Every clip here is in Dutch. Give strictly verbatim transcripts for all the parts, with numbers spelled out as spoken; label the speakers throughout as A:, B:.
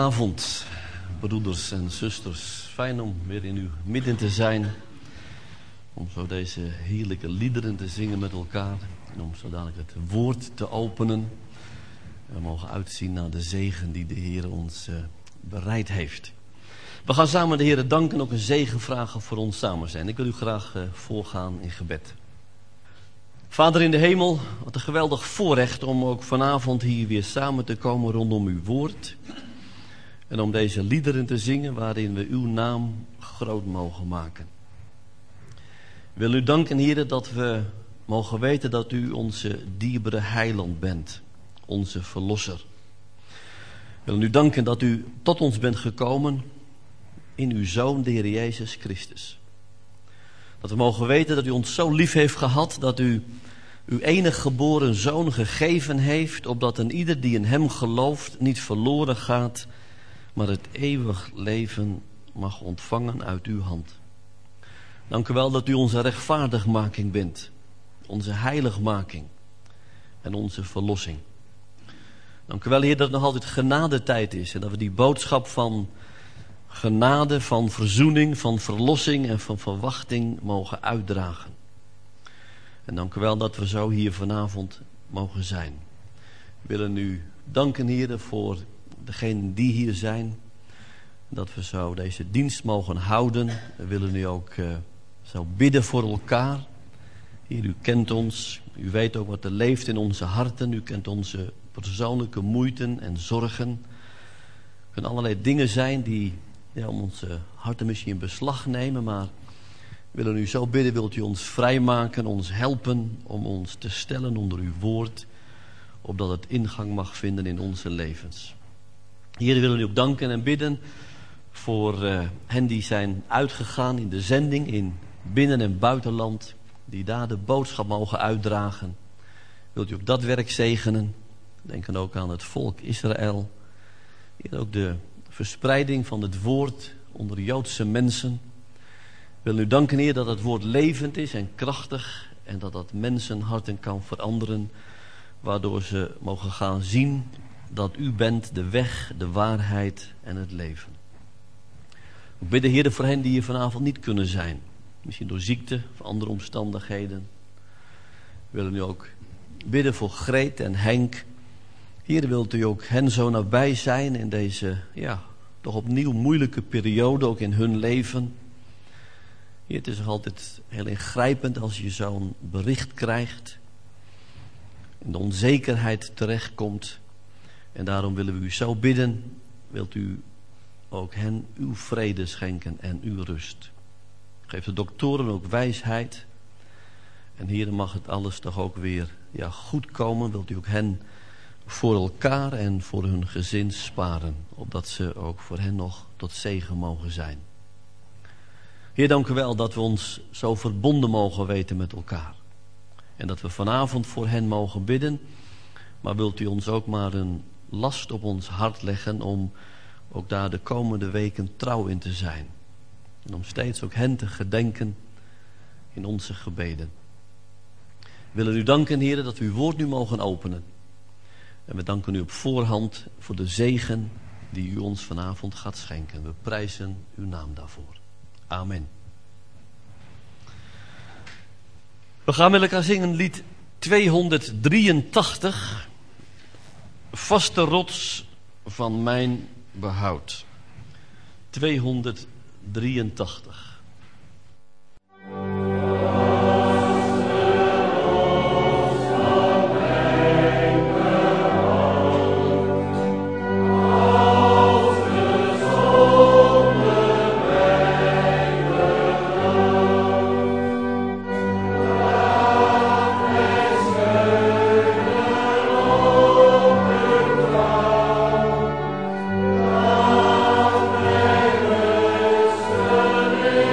A: Goedenavond, broeders en zusters. Fijn om weer in uw midden te zijn. Om zo deze heerlijke liederen te zingen met elkaar. En om zo dadelijk het woord te openen. En we mogen uitzien naar de zegen die de Heer ons uh, bereid heeft. We gaan samen de Heer danken en ook een zegen vragen voor ons samen zijn. Ik wil u graag uh, voorgaan in gebed. Vader in de hemel, wat een geweldig voorrecht om ook vanavond hier weer samen te komen rondom uw woord. En om deze liederen te zingen waarin we uw naam groot mogen maken. Ik wil u danken, Heer, dat we mogen weten dat u onze dierbare heiland bent. Onze verlosser. Ik wil u danken dat u tot ons bent gekomen in uw Zoon, de Heer Jezus Christus. Dat we mogen weten dat u ons zo lief heeft gehad dat u uw enige geboren Zoon gegeven heeft, opdat een ieder die in hem gelooft niet verloren gaat, maar het eeuwig leven mag ontvangen uit uw hand. Dank u wel dat u onze rechtvaardigmaking bent, onze heiligmaking en onze verlossing. Dank u wel, Heer, dat het nog altijd genadetijd is en dat we die boodschap van genade, van verzoening, van verlossing en van verwachting mogen uitdragen. En dank u wel dat we zo hier vanavond mogen zijn. We willen u danken, Heer, voor degenen die hier zijn. Dat we zo deze dienst mogen houden. We willen u ook uh, zo bidden voor elkaar. Heer, u kent ons. U weet ook wat er leeft in onze harten. U kent onze persoonlijke moeiten en zorgen. Er kunnen allerlei dingen zijn die ja, om onze harten misschien in beslag nemen. Maar we willen u zo bidden. Wilt u ons vrijmaken, ons helpen om ons te stellen onder uw woord. Opdat het ingang mag vinden in onze levens. Heer, we willen u ook danken en bidden voor uh, hen die zijn uitgegaan in de zending in binnen- en buitenland. Die daar de boodschap mogen uitdragen. Wilt u ook dat werk zegenen. Denken ook aan het volk Israël. Heer, ook de verspreiding van het woord onder Joodse mensen. We willen u danken, Heer, dat het woord levend is en krachtig. En dat dat mensenharten kan veranderen. Waardoor ze mogen gaan zien dat u bent de weg, de waarheid en het leven. Ik bid de Heer voor hen die hier vanavond niet kunnen zijn. Misschien door ziekte of andere omstandigheden. We willen u ook bidden voor Greet en Henk. Heer, wilt u ook hen zo nabij zijn in deze, ja, toch opnieuw moeilijke periode, ook in hun leven. Heer, het is nog altijd heel ingrijpend als je zo'n bericht krijgt. In de onzekerheid terechtkomt. En daarom willen we u zo bidden. Wilt u ook hen uw vrede schenken en uw rust. Geef de doktoren ook wijsheid. En Heer, mag het alles toch ook weer ja, goed komen. Wilt u ook hen voor elkaar en voor hun gezin sparen. Opdat ze ook voor hen nog tot zegen mogen zijn. Heer, dank u wel dat we ons zo verbonden mogen weten met elkaar. En dat we vanavond voor hen mogen bidden. Maar wilt u ons ook maar een last op ons hart leggen om ook daar de komende weken trouw in te zijn. En om steeds ook hen te gedenken in onze gebeden. We willen u danken, Heer, dat we uw woord nu mogen openen. En we danken u op voorhand voor de zegen die u ons vanavond gaat schenken. We prijzen uw naam daarvoor. Amen. We gaan met elkaar zingen lied tweehonderddrieëntachtig. Vaste rots van mijn behoud. tweehonderddrieëntachtig.
B: Amen.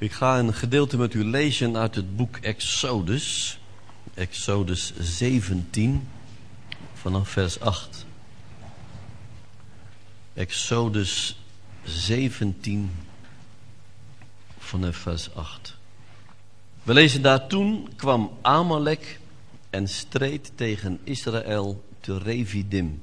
A: Ik ga een gedeelte met u lezen uit het boek Exodus. Exodus zeventien, vanaf vers acht. Exodus zeventien, vanaf vers acht. We lezen daar: Toen kwam Amalek en streed tegen Israël te Refidim.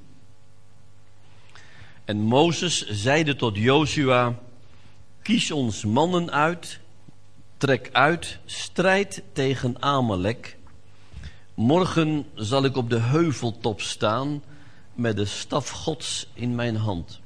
A: En Mozes zeide tot Jozua: Kies ons mannen uit, trek uit, strijd tegen Amalek. Morgen zal ik op de heuveltop staan met de staf Gods in mijn hand.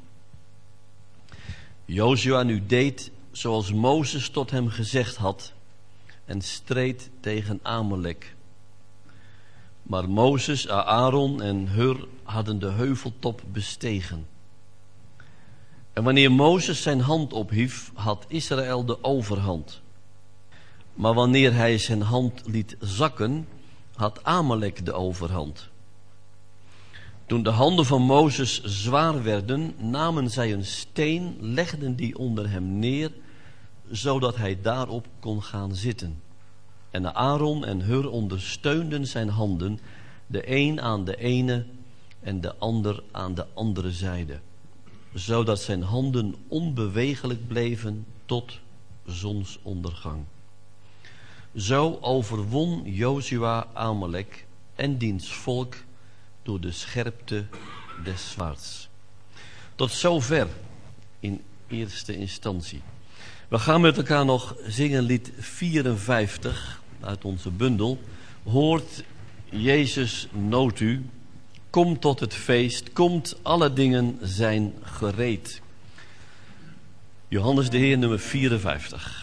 A: Jozua nu deed zoals Mozes tot hem gezegd had en streed tegen Amalek. Maar Mozes, Aaron en Hur hadden de heuveltop bestegen. En wanneer Mozes zijn hand ophief, had Israël de overhand. Maar wanneer hij zijn hand liet zakken, had Amalek de overhand. Toen de handen van Mozes zwaar werden, namen zij een steen, legden die onder hem neer, zodat hij daarop kon gaan zitten. En Aaron en Hur ondersteunden zijn handen, de een aan de ene en de ander aan de andere zijde, zodat zijn handen onbewegelijk bleven tot zonsondergang. Zo overwon Jozua Amalek en diens volk door de scherpte des zwaards. Tot zover in eerste instantie. We gaan met elkaar nog zingen lied vierenvijftig uit onze bundel. Hoort Jezus noodt u, kom tot het feest, komt, alle dingen zijn gereed. Johannes de Heer, nummer vierenvijftig.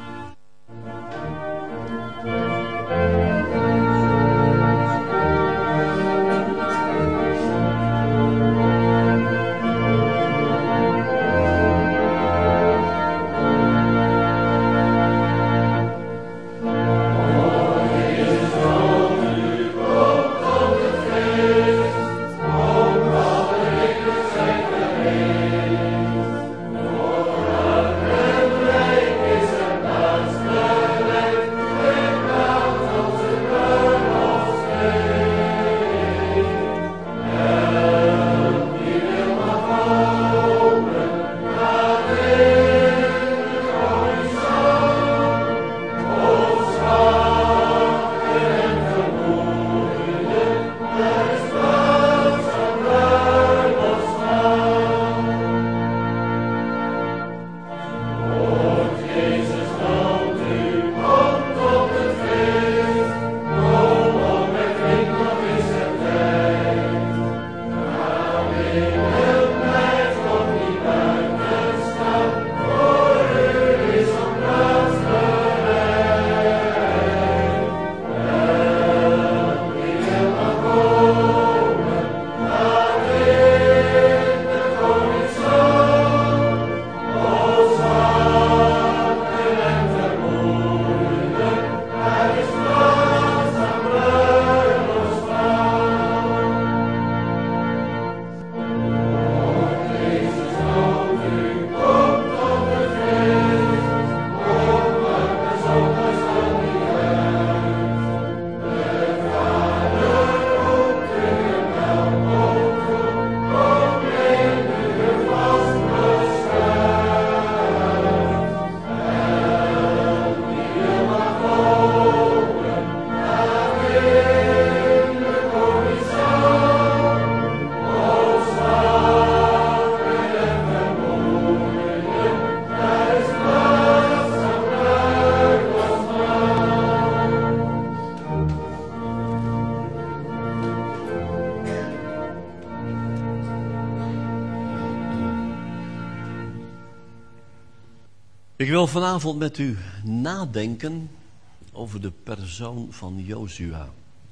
A: Ik wil vanavond met u nadenken over de persoon van Jozua.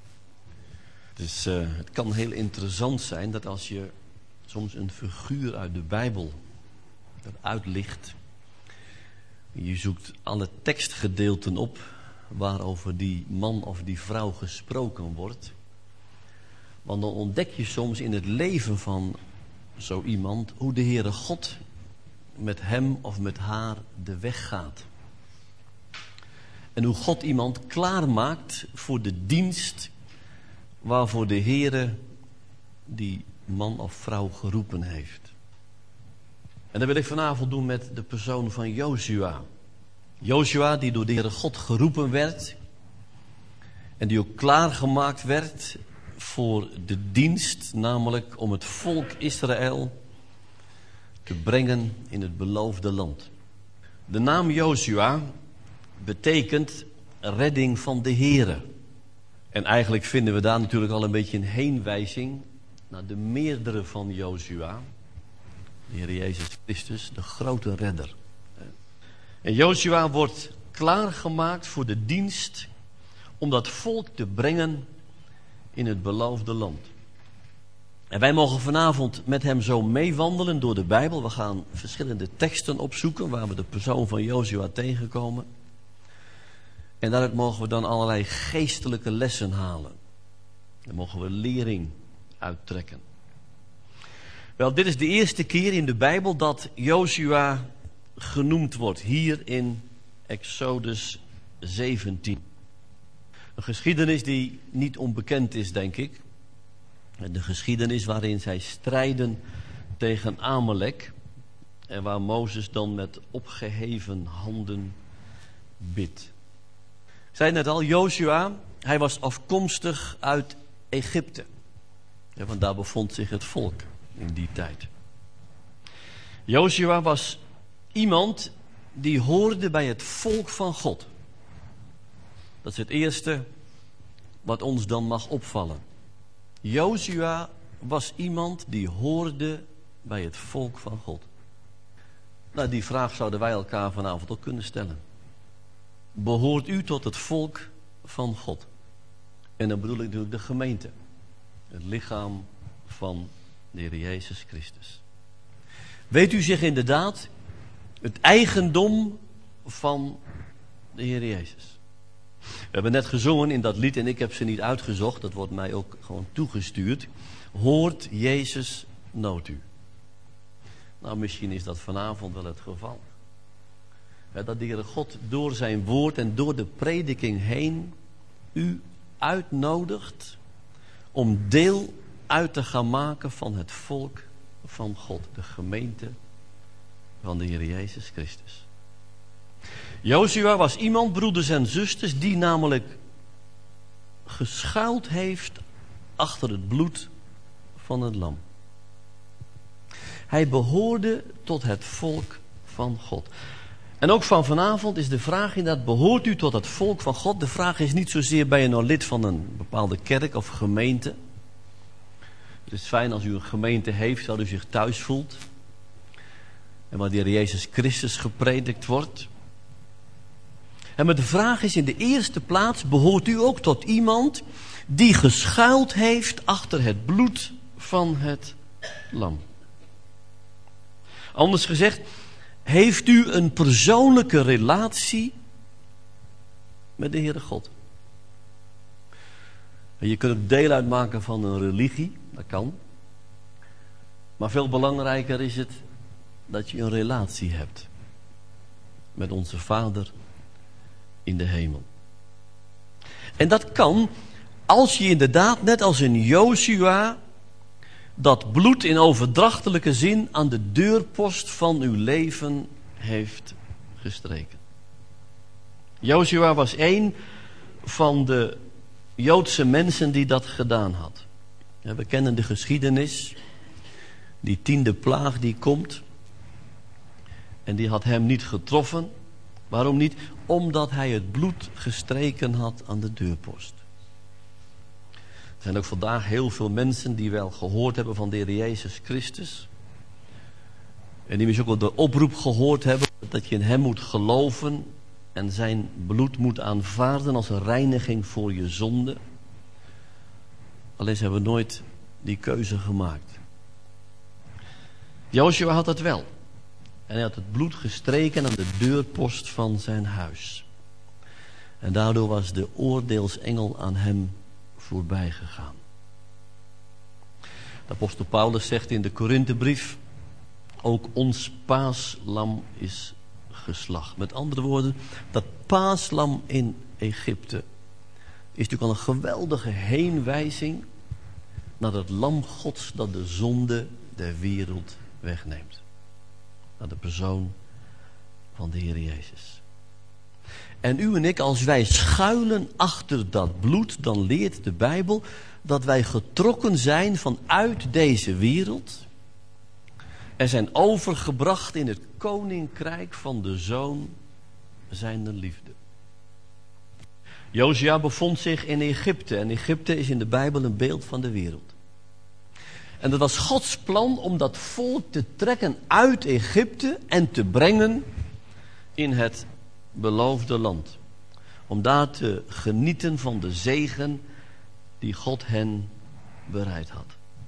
A: Dus uh, het kan heel interessant zijn dat als je soms een figuur uit de Bijbel eruit licht, je zoekt alle tekstgedeelten op waarover die man of die vrouw gesproken wordt. Want dan ontdek je soms in het leven van zo iemand hoe de Heere God met hem of met haar de weg gaat. En hoe God iemand klaarmaakt voor de dienst waarvoor de Heere die man of vrouw geroepen heeft. En dat wil ik vanavond doen met de persoon van Jozua. Jozua die door de Heere God geroepen werd en die ook klaargemaakt werd voor de dienst, namelijk om het volk Israël te brengen in het beloofde land. De naam Jozua betekent redding van de Heere. En eigenlijk vinden we daar natuurlijk al een beetje een heenwijzing naar de meerdere van Jozua. De Heer Jezus Christus, de grote redder. En Jozua wordt klaargemaakt voor de dienst om dat volk te brengen in het beloofde land. En wij mogen vanavond met hem zo meewandelen door de Bijbel. We gaan verschillende teksten opzoeken waar we de persoon van Jozua tegenkomen. En daaruit mogen we dan allerlei geestelijke lessen halen. Daar mogen we lering uittrekken. Wel, dit is de eerste keer in de Bijbel dat Jozua genoemd wordt. Hier in Exodus zeventien. Een geschiedenis die niet onbekend is, denk ik. De geschiedenis waarin zij strijden tegen Amalek. En waar Mozes dan met opgeheven handen bidt. Ik zei net al, Jozua, hij was afkomstig uit Egypte. Ja, want daar bevond zich het volk in die tijd. Jozua was iemand die hoorde bij het volk van God. Dat is het eerste wat ons dan mag opvallen. Jozua was iemand die hoorde bij het volk van God. Nou, die vraag zouden wij elkaar vanavond ook kunnen stellen. Behoort u tot het volk van God? En dan bedoel ik natuurlijk de gemeente. Het lichaam van de Heer Jezus Christus. Weet u zich inderdaad het eigendom van de Heer Jezus? We hebben net gezongen in dat lied en ik heb ze niet uitgezocht. Dat wordt mij ook gewoon toegestuurd. Hoort Jezus nood u? Nou, misschien is dat vanavond wel het geval. Ja, dat de Heere God door zijn woord en door de prediking heen u uitnodigt om deel uit te gaan maken van het volk van God. De gemeente van de Heer Jezus Christus. Jozua was iemand, broeders en zusters, die namelijk geschuild heeft achter het bloed van het lam. Hij behoorde tot het volk van God. En ook van vanavond is de vraag inderdaad, behoort u tot het volk van God? De vraag is niet zozeer, ben je nou lid van een bepaalde kerk of gemeente? Het is fijn als u een gemeente heeft waar u zich thuis voelt. En waar de Heer Jezus Christus gepredikt wordt. En maar de vraag is in de eerste plaats, behoort u ook tot iemand die geschuild heeft achter het bloed van het lam? Anders gezegd, heeft u een persoonlijke relatie met de Heere God? En je kunt ook deel uitmaken van een religie, dat kan. Maar veel belangrijker is het dat je een relatie hebt met onze Vader in de hemel. En dat kan als je inderdaad, net als in Jozua, dat bloed in overdrachtelijke zin aan de deurpost van uw leven heeft gestreken. Jozua was een van de Joodse mensen die dat gedaan had. We kennen de geschiedenis. Die tiende plaag die komt. En die had hem niet getroffen. Waarom niet? Omdat hij het bloed gestreken had aan de deurpost. Er zijn ook vandaag heel veel mensen die wel gehoord hebben van de Heer Jezus Christus. En die misschien ook wel de oproep gehoord hebben dat je in hem moet geloven en zijn bloed moet aanvaarden als een reiniging voor je zonde. Alleen ze hebben nooit die keuze gemaakt. Jozua had dat wel. En hij had het bloed gestreken aan de deurpost van zijn huis. En daardoor was de oordeelsengel aan hem voorbij gegaan. De apostel Paulus zegt in de Korinthebrief, ook ons paaslam is geslacht. Met andere woorden, dat paaslam in Egypte is natuurlijk al een geweldige heenwijzing naar het lam Gods dat de zonde der wereld wegneemt. Naar de persoon van de Heer Jezus. En u en ik, als wij schuilen achter dat bloed, dan leert de Bijbel dat wij getrokken zijn vanuit deze wereld en zijn overgebracht in het koninkrijk van de Zoon zijner liefde. Josia bevond zich in Egypte en Egypte is in de Bijbel een beeld van de wereld. En dat was Gods plan om dat volk te trekken uit Egypte en te brengen in het beloofde land. Om daar te genieten van de zegen die God hen bereid had.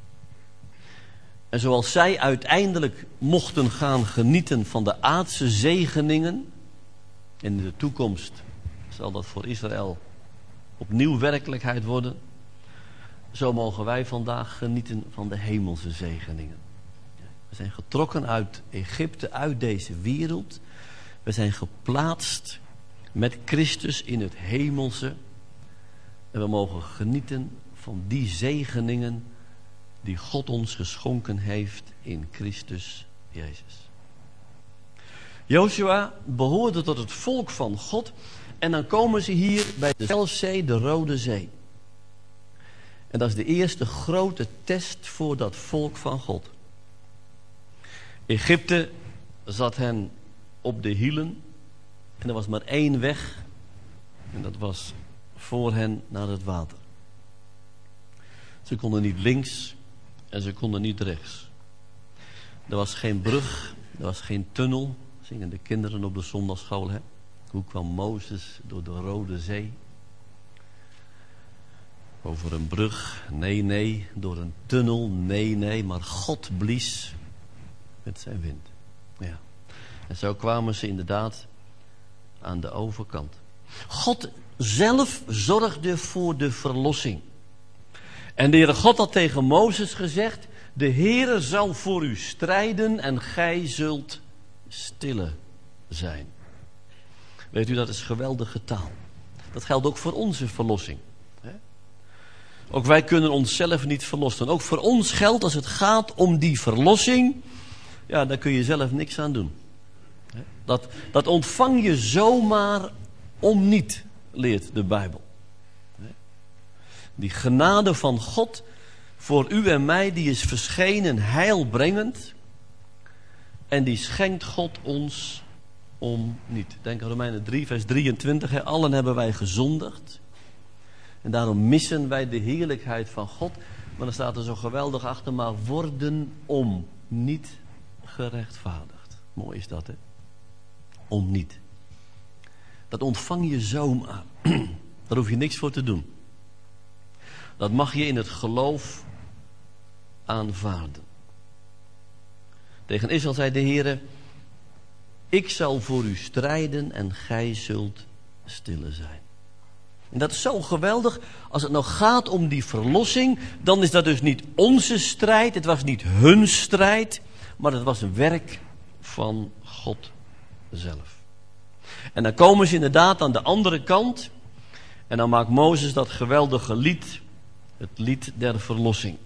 A: En zoals zij uiteindelijk mochten gaan genieten van de aardse zegeningen, in de toekomst zal dat voor Israël opnieuw werkelijkheid worden, zo mogen wij vandaag genieten van de hemelse zegeningen. We zijn getrokken uit Egypte, uit deze wereld. We zijn geplaatst met Christus in het hemelse. En we mogen genieten van die zegeningen die God ons geschonken heeft in Christus Jezus. Jozua behoorde tot het volk van God. En dan komen ze hier bij de Schelfzee, de Rode Zee. En dat is de eerste grote test voor dat volk van God. Egypte zat hen op de hielen. En er was maar één weg. En dat was voor hen naar het water. Ze konden niet links en ze konden niet rechts. Er was geen brug, er was geen tunnel. Zingen de kinderen op de zondagschool. Hè? Hoe kwam Mozes door de Rode Zee? Over een brug? Nee, nee. Door een tunnel? Nee, nee. Maar God blies met zijn wind. Ja. En zo kwamen ze inderdaad aan de overkant. God zelf zorgde voor de verlossing. En de Heere God had tegen Mozes gezegd: de Heere zal voor u strijden en gij zult stille zijn. Weet u, dat is geweldige taal. Dat geldt ook voor onze verlossing. Ook wij kunnen onszelf niet verlossen. Ook voor ons geldt, als het gaat om die verlossing, ja, daar kun je zelf niks aan doen. Dat, dat ontvang je zomaar om niet, leert de Bijbel. Die genade van God voor u en mij, die is verschenen heilbrengend. En die schenkt God ons om niet. Denk aan Romeinen drie, vers drieëntwintig. Hè. Allen hebben wij gezondigd. En daarom missen wij de heerlijkheid van God. Maar dan staat er zo geweldig achter, maar worden om niet gerechtvaardigd. Mooi is dat, hè? Om niet. Dat ontvang je zomaar. Daar hoef je niks voor te doen. Dat mag je in het geloof aanvaarden. Tegen Israël zei de Heere: ik zal voor u strijden en gij zult stille zijn. En dat is zo geweldig. Als het nou gaat om die verlossing, dan is dat dus niet onze strijd. Het was niet hun strijd, maar het was een werk van God zelf. En dan komen ze inderdaad aan de andere kant. En dan maakt Mozes dat geweldige lied. Het lied der verlossing.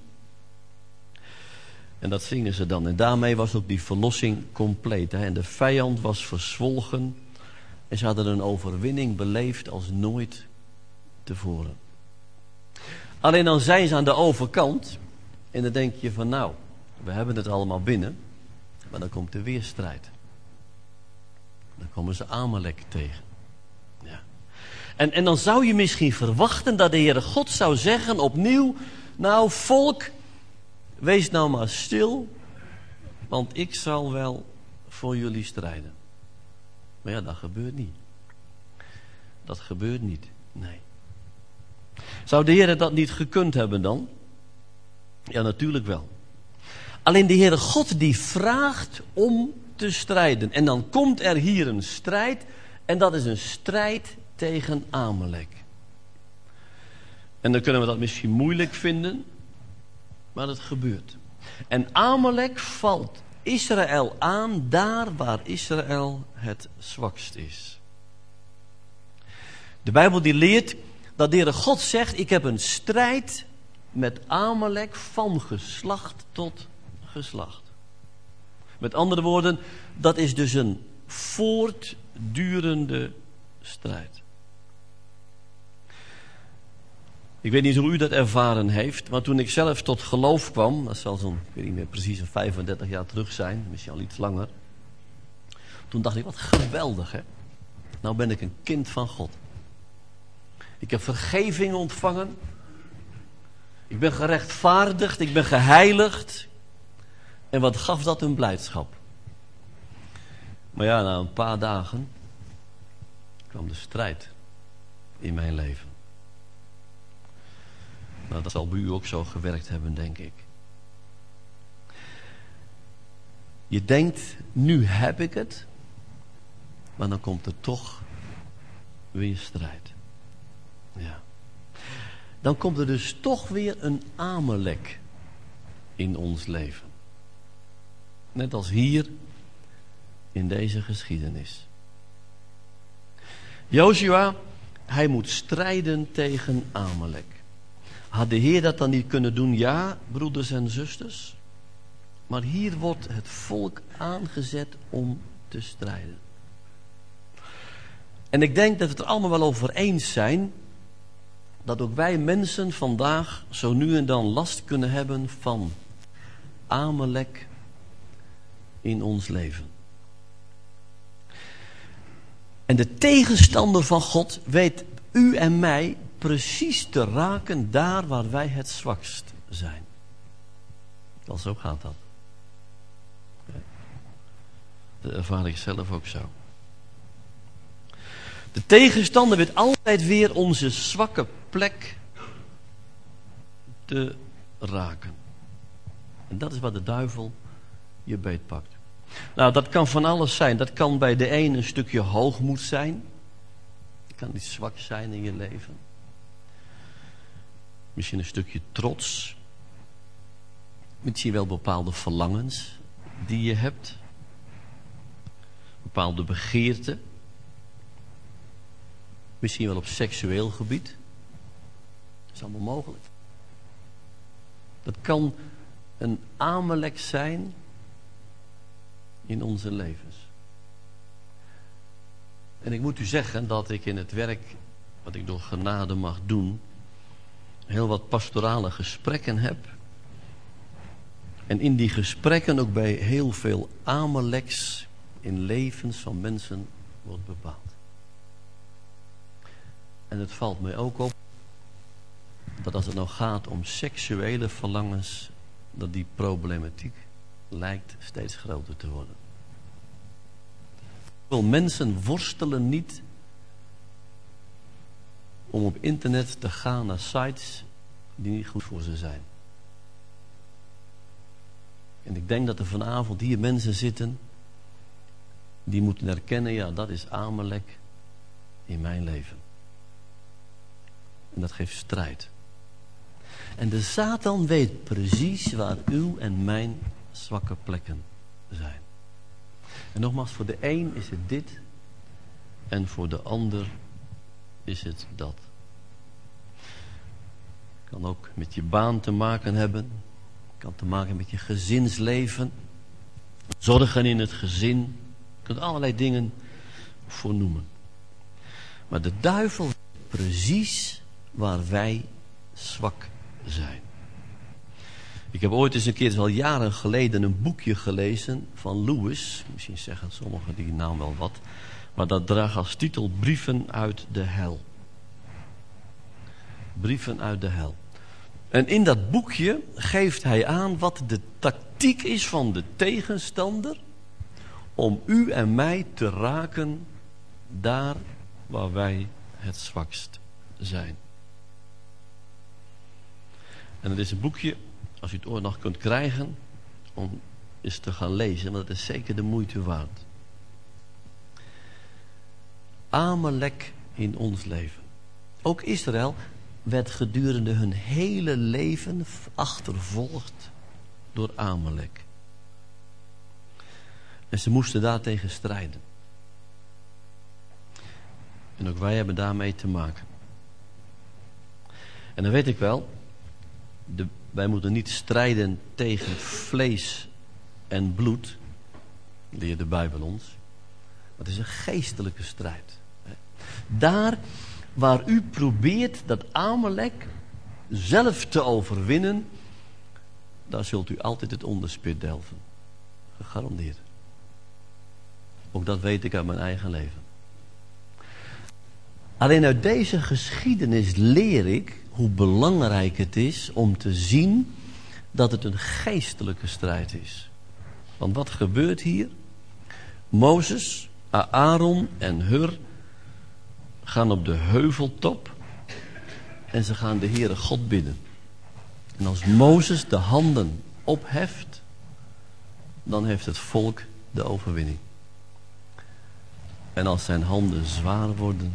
A: En dat zingen ze dan. En daarmee was ook die verlossing compleet. Hè? En de vijand was verzwolgen. En ze hadden een overwinning beleefd als nooit tevoren. Alleen dan zijn ze aan de overkant. En dan denk je van nou, we hebben het allemaal binnen. Maar dan komt er weer strijd. Dan komen ze Amalek tegen. Ja. En, en dan zou je misschien verwachten dat de Heere God zou zeggen opnieuw: nou volk, wees nou maar stil, want ik zal wel voor jullie strijden. Maar ja, dat gebeurt niet. Dat gebeurt niet, nee. Zou de Heere dat niet gekund hebben dan? Ja, natuurlijk wel. Alleen de Heere God die vraagt om te strijden. En dan komt er hier een strijd. En dat is een strijd tegen Amalek. En dan kunnen we dat misschien moeilijk vinden. Maar het gebeurt. En Amalek valt Israël aan daar waar Israël het zwakst is. De Bijbel die leert dat de Heere God zegt, ik heb een strijd met Amalek van geslacht tot geslacht. Met andere woorden, dat is dus een voortdurende strijd. Ik weet niet hoe u dat ervaren heeft, maar toen ik zelf tot geloof kwam, dat zal zo'n, ik weet niet meer precies, een vijfendertig jaar terug zijn, misschien al iets langer. Toen dacht ik, wat geweldig hè. Nou ben ik een kind van God. Ik heb vergeving ontvangen. Ik ben gerechtvaardigd, ik ben geheiligd. En wat gaf dat een blijdschap? Maar ja, na een paar dagen kwam de strijd in mijn leven. Nou, dat zal bij u ook zo gewerkt hebben, denk ik. Je denkt, nu heb ik het. Maar dan komt er toch weer strijd. Ja. Dan komt er dus toch weer een Amalek in ons leven. Net als hier in deze geschiedenis. Jozua, hij moet strijden tegen Amalek. Had de Heer dat dan niet kunnen doen? Ja, broeders en zusters. Maar hier wordt het volk aangezet om te strijden. En ik denk dat we het er allemaal wel over eens zijn dat ook wij mensen vandaag zo nu en dan last kunnen hebben van Amalek in ons leven. En de tegenstander van God weet u en mij precies te raken daar waar wij het zwakst zijn. Wel, zo gaat dat. Dat ervaar ik zelf ook zo. De tegenstander weet altijd weer onze zwakke plek te raken. En dat is wat de duivel je beetpakt. Nou, dat kan van alles zijn. Dat kan bij de een een stukje hoogmoed zijn. Het kan iets zwak zijn in je leven. Misschien een stukje trots. Misschien wel bepaalde verlangens die je hebt. Bepaalde begeerten. Misschien wel op seksueel gebied. Dat is allemaal mogelijk. Dat kan een Amalek zijn in onze levens. En ik moet u zeggen dat ik in het werk wat ik door genade mag doen, heel wat pastorale gesprekken heb. En in die gesprekken ook bij heel veel Amaleks in levens van mensen wordt bepaald. En het valt mij ook op dat als het nou gaat om seksuele verlangens, dat die problematiek lijkt steeds groter te worden. Veel mensen worstelen niet om op internet te gaan naar sites die niet goed voor ze zijn. En ik denk dat er vanavond hier mensen zitten die moeten herkennen, ja, dat is Amalek in mijn leven. En dat geeft strijd. En de Satan weet precies waar uw en mijn zwakke plekken zijn. En nogmaals, voor de een is het dit en voor de ander is het dat. Het kan ook met je baan te maken hebben. Het kan te maken met je gezinsleven. Zorgen in het gezin. Je kunt allerlei dingen voor noemen. Maar de duivel weet precies waar wij zwak zijn. Ik heb ooit eens een keer, het is al jaren geleden, een boekje gelezen van Lewis. Misschien zeggen sommigen die naam wel wat. Maar dat draagt als titel Brieven uit de hel. Brieven uit de hel. En in dat boekje geeft hij aan wat de tactiek is van de tegenstander om u en mij te raken daar waar wij het zwakst zijn. En het is een boekje, als u het ooit nog kunt krijgen, om eens te gaan lezen, want het is zeker de moeite waard. Amalek in ons leven. Ook Israël werd gedurende hun hele leven achtervolgd door Amalek. En ze moesten daartegen strijden. En ook wij hebben daarmee te maken. En dan weet ik wel, de, wij moeten niet strijden tegen vlees en bloed, leert de Bijbel ons. Maar het is een geestelijke strijd. Daar waar u probeert dat Amalek zelf te overwinnen, daar zult u altijd het onderspit delven. Gegarandeerd. Ook dat weet ik uit mijn eigen leven. Alleen uit deze geschiedenis leer ik hoe belangrijk het is om te zien dat het een geestelijke strijd is. Want wat gebeurt hier? Mozes, Aaron en Hur gaan op de heuveltop en ze gaan de Heere God bidden. En als Mozes de handen opheft, dan heeft het volk de overwinning. En als zijn handen zwaar worden,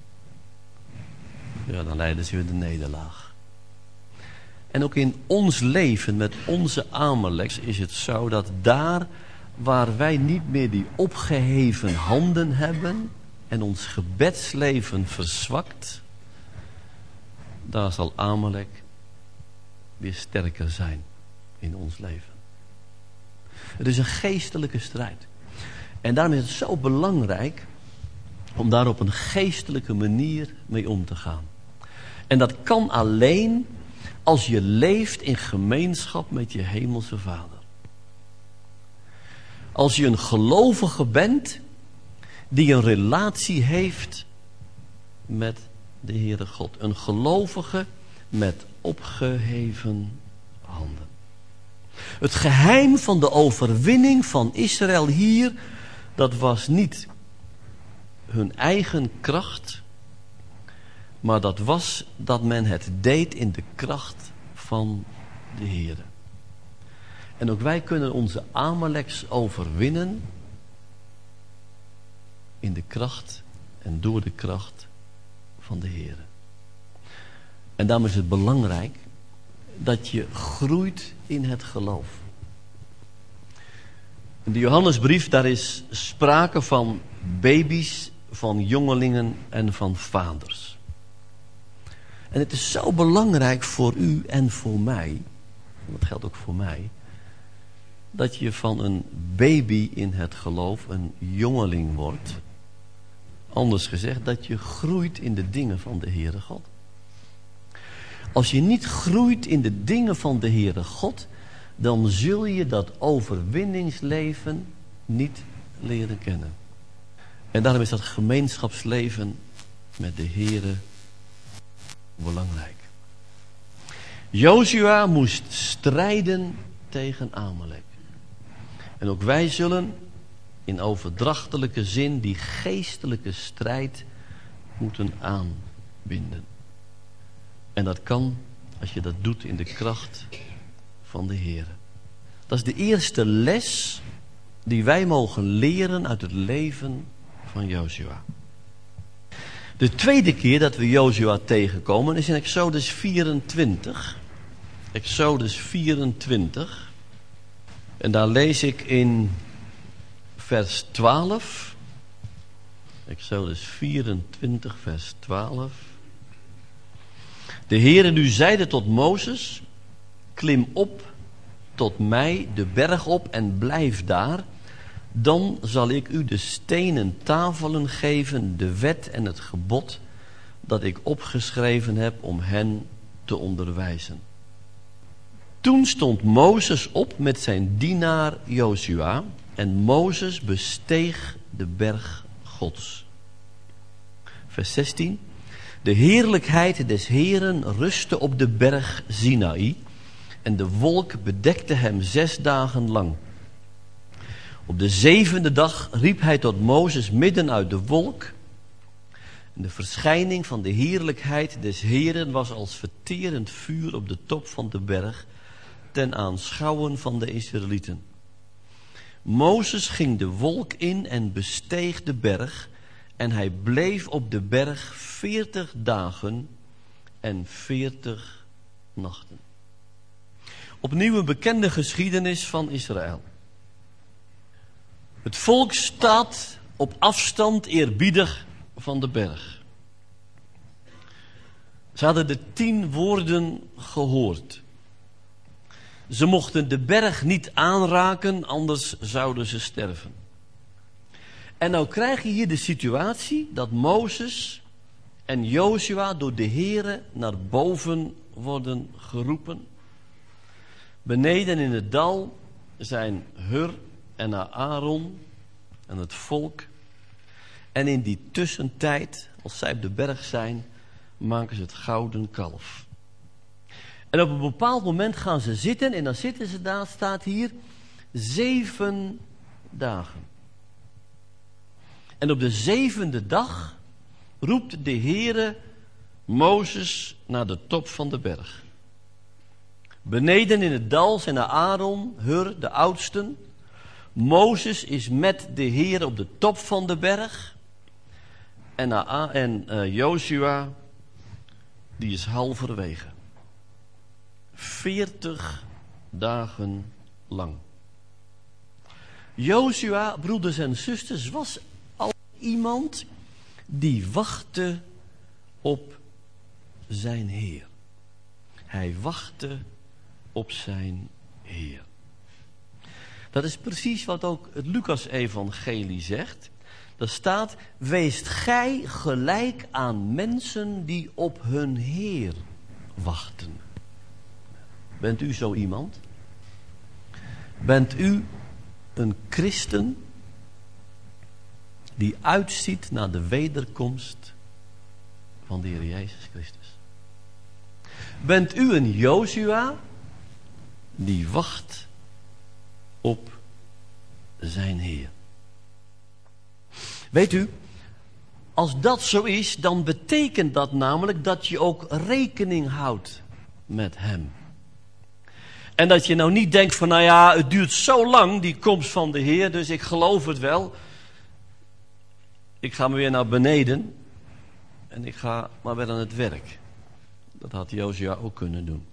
A: ja, dan leiden ze weer de nederlaag. En ook in ons leven met onze Amaleks is het zo dat daar waar wij niet meer die opgeheven handen hebben en ons gebedsleven verzwakt, daar zal Amalek weer sterker zijn in ons leven. Het is een geestelijke strijd. En daarom is het zo belangrijk om daar op een geestelijke manier mee om te gaan. En dat kan alleen als je leeft in gemeenschap met je hemelse Vader. Als je een gelovige bent die een relatie heeft met de Heere God. Een gelovige met opgeheven handen. Het geheim van de overwinning van Israël hier, dat was niet hun eigen kracht, maar dat was dat men het deed in de kracht van de Heere. En ook wij kunnen onze Amaleks overwinnen in de kracht en door de kracht van de Heere. En daarom is het belangrijk dat je groeit in het geloof. In de Johannesbrief, daar is sprake van baby's, van jongelingen en van vaders. En het is zo belangrijk voor u en voor mij, en dat geldt ook voor mij, dat je van een baby in het geloof een jongeling wordt. Anders gezegd, dat je groeit in de dingen van de Heere God. Als je niet groeit in de dingen van de Heere God, dan zul je dat overwinningsleven niet leren kennen. En daarom is dat gemeenschapsleven met de Heere belangrijk. Jozua moest strijden tegen Amalek. En ook wij zullen in overdrachtelijke zin die geestelijke strijd moeten aanbinden. En dat kan als je dat doet in de kracht van de Heere. Dat is de eerste les die wij mogen leren uit het leven van Jozua. De tweede keer dat we Jozua tegenkomen is in Exodus vierentwintig. Exodus vierentwintig. En daar lees ik in vers twaalf. Exodus vierentwintig, vers twaalf. De Heere nu zeide tot Mozes: klim op tot mij de berg op en blijf daar. Dan zal ik u de stenen tafelen geven, de wet en het gebod dat ik opgeschreven heb om hen te onderwijzen. Toen stond Mozes op met zijn dienaar Jozua en Mozes besteeg de berg Gods. Vers zestien. De heerlijkheid des Heeren rustte op de berg Sinaï en de wolk bedekte hem zes dagen lang. Op de zevende dag riep hij tot Mozes midden uit de wolk. En de verschijning van de heerlijkheid des Heeren was als verterend vuur op de top van de berg ten aanschouwen van de Israëlieten. Mozes ging de wolk in en besteeg de berg en hij bleef op de berg veertig dagen en veertig nachten. Opnieuw een bekende geschiedenis van Israël. Het volk staat op afstand eerbiedig van de berg. Ze hadden de tien woorden gehoord. Ze mochten de berg niet aanraken, anders zouden ze sterven. En nou krijg je hier de situatie dat Mozes en Jozua door de Heere naar boven worden geroepen. Beneden in het dal zijn Hur en Aaron en het volk. En in die tussentijd, als zij op de berg zijn, maken ze het gouden kalf. En op een bepaald moment gaan ze zitten en dan zitten ze daar, staat hier, zeven dagen. En op de zevende dag roept de Heere Mozes naar de top van de berg. Beneden in het dal zijn Aaron, Hur, de oudsten. Mozes is met de Heere op de top van de berg. En, en uh, Jozua, die is halverwege. Veertig dagen lang. Jozua, broeders en zusters, was al iemand die wachtte op zijn Heer. Hij wachtte op zijn Heer. Dat is precies wat ook het Lucas-evangelie zegt. Daar staat, weest gij gelijk aan mensen die op hun Heer wachten. Bent u zo iemand? Bent u een christen die uitziet naar de wederkomst van de Heer Jezus Christus? Bent u een Jozua die wacht op zijn Heer? Weet u, als dat zo is, dan betekent dat namelijk dat je ook rekening houdt met hem. En dat je nou niet denkt van, nou ja, het duurt zo lang, die komst van de Heer, dus ik geloof het wel. Ik ga maar weer naar beneden en ik ga maar weer aan het werk. Dat had Jozua ook kunnen doen.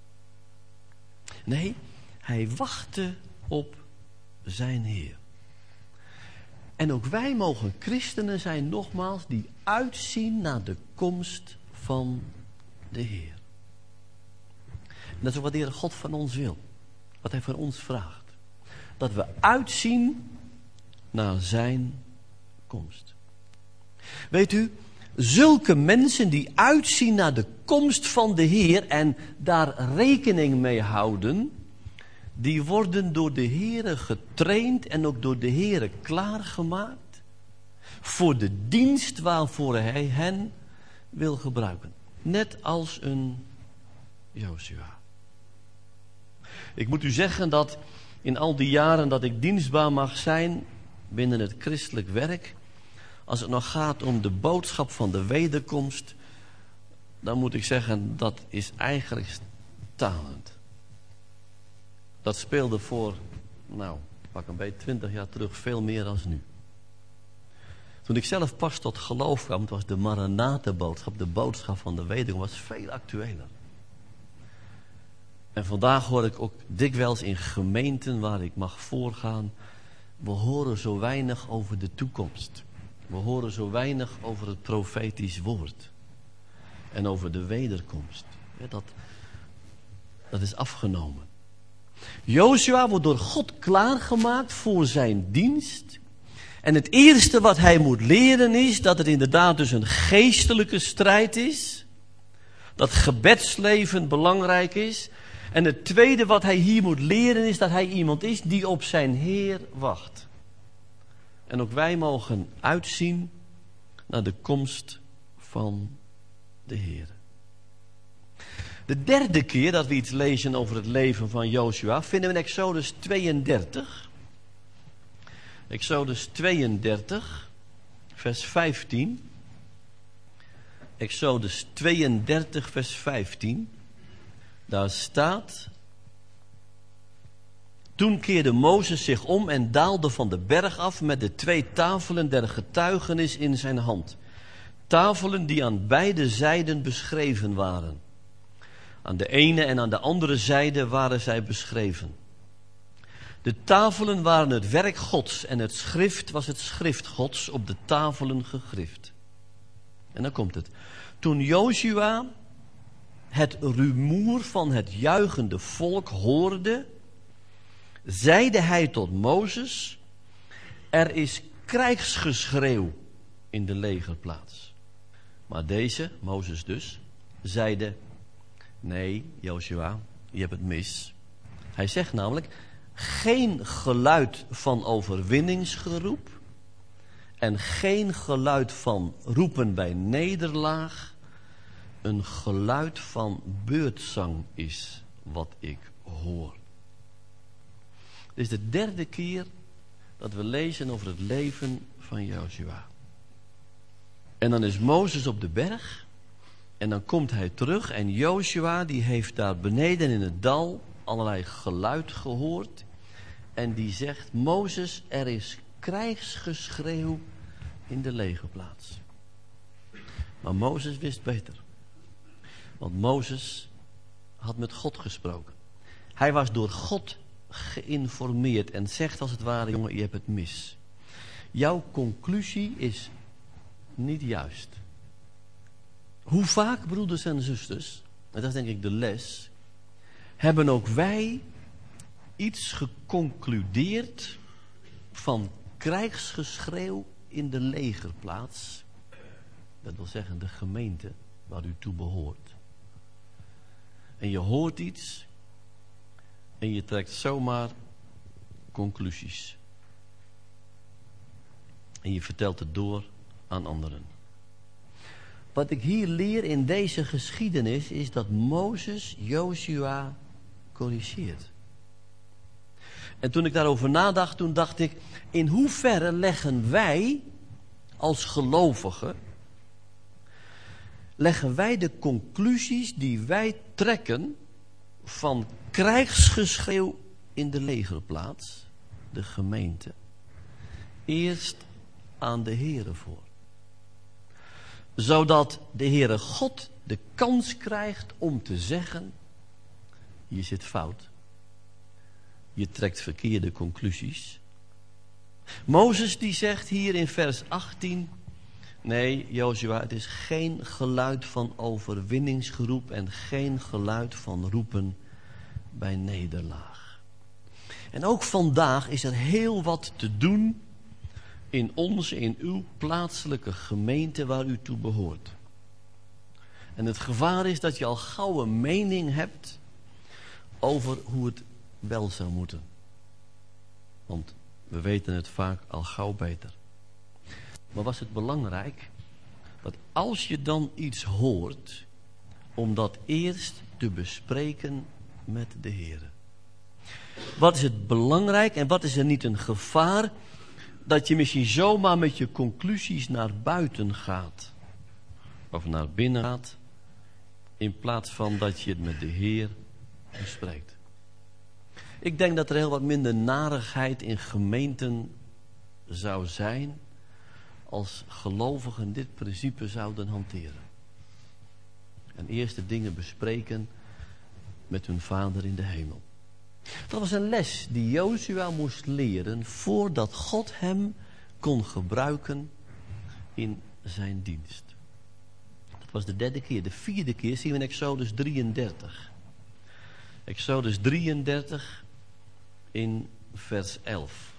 A: Nee, hij wachtte op zijn Heer. En ook wij mogen christenen zijn, nogmaals, die uitzien naar de komst van de Heer. En dat is ook wat de Heer God van ons wil. Wat hij van ons vraagt. Dat we uitzien naar zijn komst. Weet u, zulke mensen die uitzien naar de komst van de Heer en daar rekening mee houden, die worden door de Heere getraind en ook door de Heere klaargemaakt voor de dienst waarvoor hij hen wil gebruiken. Net als een Jozua. Ik moet u zeggen dat in al die jaren dat ik dienstbaar mag zijn binnen het christelijk werk, als het nog gaat om de boodschap van de wederkomst, dan moet ik zeggen, dat is eigenlijk talend. Dat speelde voor, nou, pak een beetje twintig jaar terug veel meer dan nu. Toen ik zelf pas tot geloof kwam, het was de Maranatha-boodschap, de boodschap van de wederkomst, was veel actueler. En vandaag hoor ik ook dikwijls in gemeenten waar ik mag voorgaan, we horen zo weinig over de toekomst. We horen zo weinig over het profetisch woord. En over de wederkomst. Ja, dat, dat is afgenomen. Jozua wordt door God klaargemaakt voor zijn dienst. En het eerste wat hij moet leren is dat het inderdaad dus een geestelijke strijd is. Dat gebedsleven belangrijk is. En het tweede wat hij hier moet leren is dat hij iemand is die op zijn Heer wacht. En ook wij mogen uitzien naar de komst van de Heer. De derde keer dat we iets lezen over het leven van Jozua vinden we in Exodus tweeëndertig. Exodus tweeëndertig, vers vijftien. Exodus tweeëndertig, vers vijftien. Daar staat: Toen keerde Mozes zich om en daalde van de berg af met de twee tafelen der getuigenis in zijn hand. Tafelen die aan beide zijden beschreven waren. Aan de ene en aan de andere zijde waren zij beschreven. De tafelen waren het werk Gods en het schrift was het schrift Gods op de tafelen gegrift. En dan komt het. Toen Jozua het rumoer van het juichende volk hoorde, zeide hij tot Mozes: er is krijgsgeschreeuw in de legerplaats. Maar deze, Mozes dus, zeide: nee, Jozua, je hebt het mis. Hij zegt namelijk: geen geluid van overwinningsgeroep en geen geluid van roepen bij nederlaag. Een geluid van beurtzang is wat ik hoor. Dit is de derde keer dat we lezen over het leven van Jozua. En dan is Mozes op de berg en dan komt hij terug en Jozua die heeft daar beneden in het dal allerlei geluid gehoord. En die zegt: Mozes, er is krijgsgeschreeuw in de legerplaats. Maar Mozes wist beter. Want Mozes had met God gesproken. Hij was door God geïnformeerd en zegt als het ware: jongen, je hebt het mis. Jouw conclusie is niet juist. Hoe vaak, broeders en zusters, en dat is denk ik de les, hebben ook wij iets geconcludeerd van krijgsgeschreeuw in de legerplaats. Dat wil zeggen de gemeente waar u toe behoort. En je hoort iets en je trekt zomaar conclusies. En je vertelt het door aan anderen. Wat ik hier leer in deze geschiedenis is dat Mozes Jozua corrigeert. En toen ik daarover nadacht, toen dacht ik: in hoeverre leggen wij als gelovigen, leggen wij de conclusies die wij trekken van krijgsgeschreeuw in de legerplaats, de gemeente, eerst aan de Heere voor. Zodat de Heere God de kans krijgt om te zeggen: je zit fout. Je trekt verkeerde conclusies. Mozes die zegt hier in vers achttien: nee, Jozua, het is geen geluid van overwinningsgeroep en geen geluid van roepen bij nederlaag. En ook vandaag is er heel wat te doen in onze, in uw plaatselijke gemeente waar u toe behoort. En het gevaar is dat je al gauw een mening hebt over hoe het wel zou moeten. Want we weten het vaak al gauw beter. Maar was het belangrijk dat als je dan iets hoort, om dat eerst te bespreken met de Heer. Wat is het belangrijk en wat is er niet een gevaar dat je misschien zomaar met je conclusies naar buiten gaat. Of naar binnen gaat, in plaats van dat je het met de Heer bespreekt. Ik denk dat er heel wat minder narigheid in gemeenten zou zijn als gelovigen dit principe zouden hanteren. En eerst de dingen bespreken met hun Vader in de hemel. Dat was een les die Jozua moest leren voordat God hem kon gebruiken in zijn dienst. Dat was de derde keer. De vierde keer zien we in Exodus drieëndertig. Exodus drieëndertig in vers elf.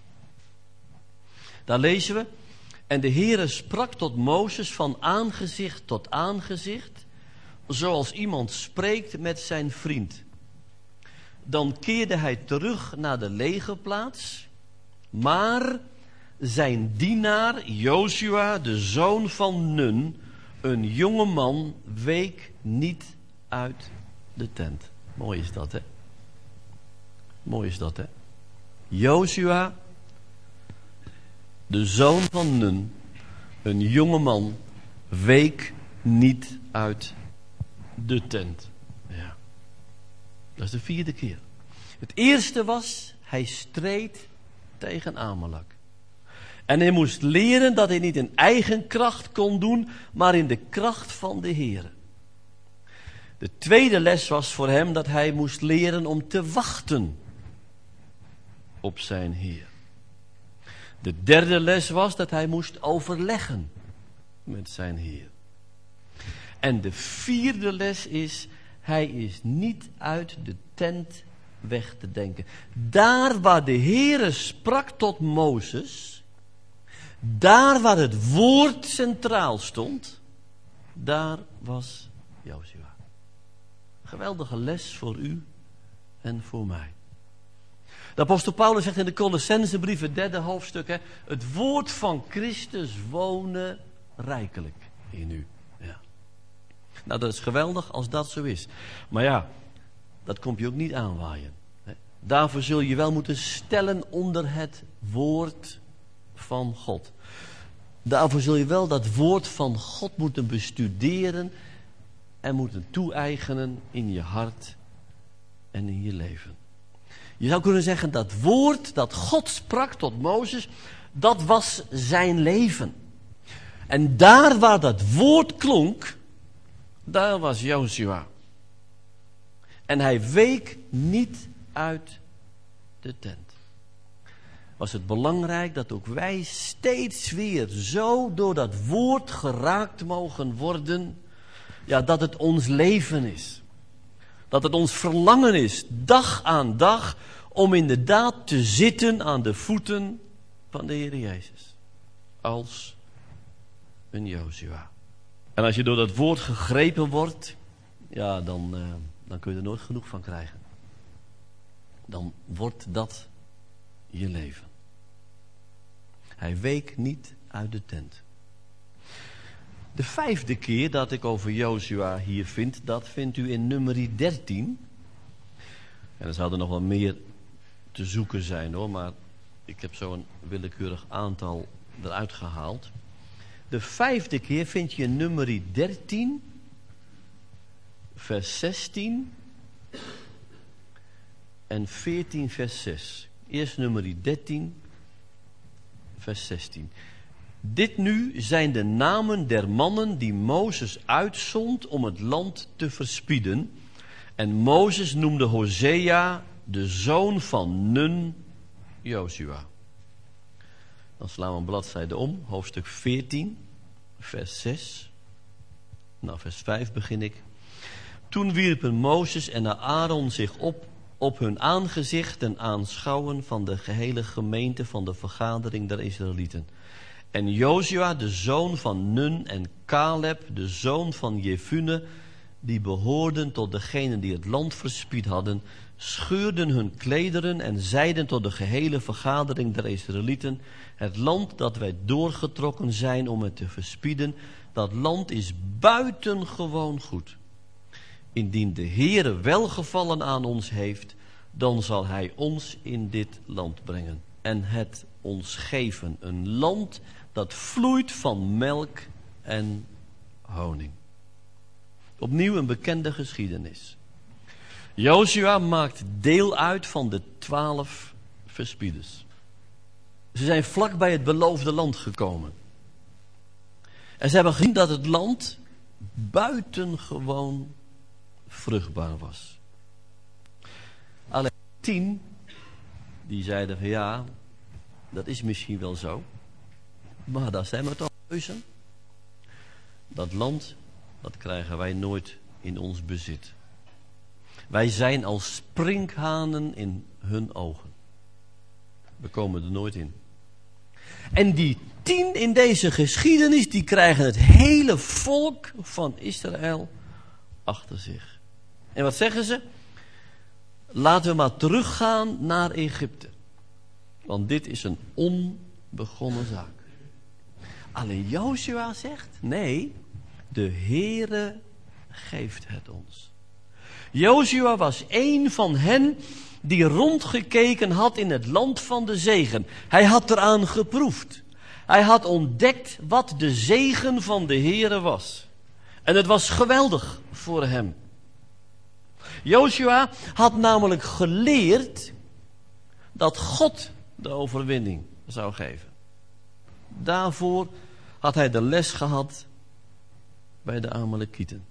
A: Daar lezen we: en de Heere sprak tot Mozes van aangezicht tot aangezicht, zoals iemand spreekt met zijn vriend. Dan keerde hij terug naar de legerplaats, maar zijn dienaar Jozua, de zoon van Nun, een jonge man, week niet uit de tent. Mooi is dat, hè? Mooi is dat, hè? Jozua, de zoon van Nun, een jonge man, week niet uit de tent. Ja. Dat is de vierde keer. Het eerste was, hij streed tegen Amalek. En hij moest leren dat hij niet in eigen kracht kon doen, maar in de kracht van de Heer. De tweede les was voor hem dat hij moest leren om te wachten. op zijn Heer. De derde les was dat hij moest overleggen met zijn Heer. En de vierde les is, hij is niet uit de tent weg te denken. Daar waar de Heere sprak tot Mozes, daar waar het woord centraal stond, daar was Jozua. Geweldige les voor u en voor mij. De apostel Paulus zegt in de Colossensebrief, het derde hoofdstuk, hè, het woord van Christus wonen rijkelijk in u. Ja. Nou, dat is geweldig als dat zo is. Maar ja, dat komt je ook niet aanwaaien. Hè. Daarvoor zul je wel moeten stellen onder het woord van God. Daarvoor zul je wel dat woord van God moeten bestuderen en moeten toe-eigenen in je hart en in je leven. Je zou kunnen zeggen dat woord dat God sprak tot Mozes, dat was zijn leven. En daar waar dat woord klonk, daar was Jozua. En hij week niet uit de tent. Was het belangrijk dat ook wij steeds weer zo door dat woord geraakt mogen worden, ja, dat het ons leven is. Dat het ons verlangen is, dag aan dag, om inderdaad te zitten aan de voeten van de Heer Jezus. Als een Jozua. En als je door dat woord gegrepen wordt, ja, dan, uh, dan kun je er nooit genoeg van krijgen. Dan wordt dat je leven. Hij week niet uit de tent. De vijfde keer dat ik over Jozua hier vind, dat vindt u in Numeri dertien. En er zouden nog wel meer te zoeken zijn hoor, maar ik heb zo een willekeurig aantal eruit gehaald. De vijfde keer vind je in Numeri dertien, vers zestien en veertien, vers zes. Eerst Numeri dertien, vers zestien. Dit nu zijn de namen der mannen die Mozes uitzond om het land te verspieden. En Mozes noemde Hosea, de zoon van Nun, Jozua. Dan slaan we een bladzijde om, hoofdstuk veertien, vers zes. Nou, vers vijf begin ik. Toen wierpen Mozes en Aaron zich op, op hun aangezicht ten aanschouwen van de gehele gemeente van de vergadering der Israëlieten. En Jozua, de zoon van Nun, en Caleb, de zoon van Jefune, die behoorden tot degenen die het land verspied hadden, scheurden hun klederen en zeiden tot de gehele vergadering der Israëlieten: het land dat wij doorgetrokken zijn om het te verspieden, dat land is buitengewoon goed. Indien de Heere welgevallen aan ons heeft, dan zal hij ons in dit land brengen en het ons geven, een land dat vloeit van melk en honing. Opnieuw een bekende geschiedenis. Jozua maakt deel uit van de twaalf verspieders. Ze zijn vlak bij het beloofde land gekomen. En ze hebben gezien dat het land buitengewoon vruchtbaar was. Alleen tien, die zeiden van ja, dat is misschien wel zo. Maar daar zijn we toch reuzen. Dat land, dat krijgen wij nooit in ons bezit. Wij zijn als sprinkhanen in hun ogen. We komen er nooit in. En die tien in deze geschiedenis, die krijgen het hele volk van Israël achter zich. En wat zeggen ze? Laten we maar teruggaan naar Egypte. Want dit is een onbegonnen zaak. Alleen Jozua zegt, nee, de Heere geeft het ons. Jozua was een van hen die rondgekeken had in het land van de zegen. Hij had eraan geproefd. Hij had ontdekt wat de zegen van de Heere was. En het was geweldig voor hem. Jozua had namelijk geleerd dat God de overwinning zou geven. Daarvoor had hij de les gehad bij de Amalekieten.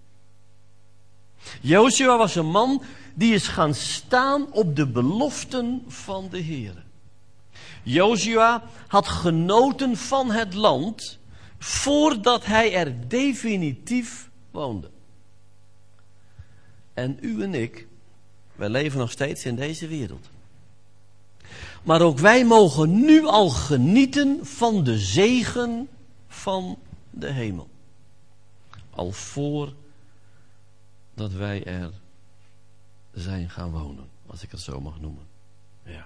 A: Jozua was een man die is gaan staan op de beloften van de Heere. Jozua had genoten van het land voordat hij er definitief woonde. En u en ik, wij leven nog steeds in deze wereld. Maar ook wij mogen nu al genieten van de zegen van de hemel. Al voor dat wij er zijn gaan wonen, als ik het zo mag noemen. Ja.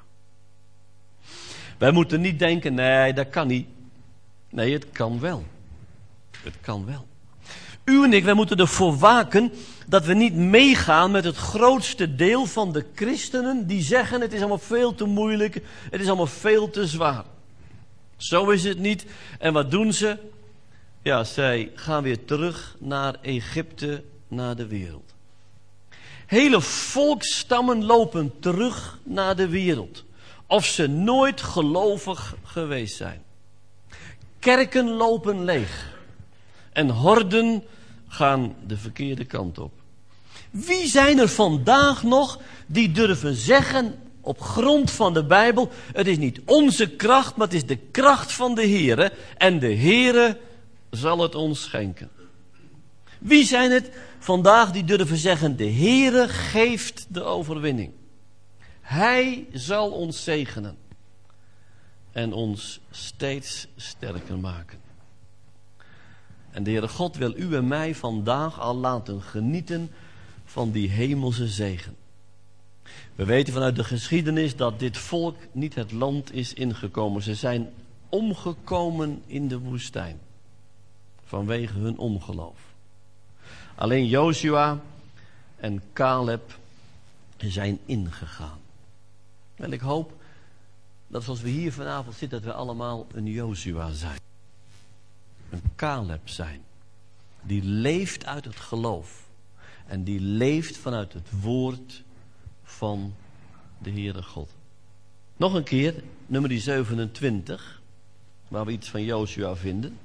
A: Wij moeten niet denken, nee, dat kan niet. Nee, het kan wel. Het kan wel. U en ik, wij moeten ervoor waken dat we niet meegaan met het grootste deel van de christenen die zeggen het is allemaal veel te moeilijk, het is allemaal veel te zwaar. Zo is het niet. En wat doen ze? Ja, zij gaan weer terug naar Egypte, naar de wereld. Hele volksstammen lopen terug naar de wereld. Of ze nooit gelovig geweest zijn. Kerken lopen leeg. En horden gaan de verkeerde kant op. Wie zijn er vandaag nog die durven zeggen op grond van de Bijbel: het is niet onze kracht, maar het is de kracht van de Heere. En de Heere zal het ons schenken. Wie zijn het vandaag die durven zeggen: de Heere geeft de overwinning. Hij zal ons zegenen. En ons steeds sterker maken. En de Heere God wil u en mij vandaag al laten genieten van die hemelse zegen. We weten vanuit de geschiedenis dat dit volk niet het land is ingekomen. Ze zijn omgekomen in de woestijn. Vanwege hun ongeloof. Alleen Jozua en Caleb zijn ingegaan. En ik hoop dat zoals we hier vanavond zitten, dat we allemaal een Jozua zijn. Een Caleb zijn. Die leeft uit het geloof. En die leeft vanuit het woord van de Heere God. Nog een keer, nummer zevenentwintig. Waar we iets van Jozua vinden.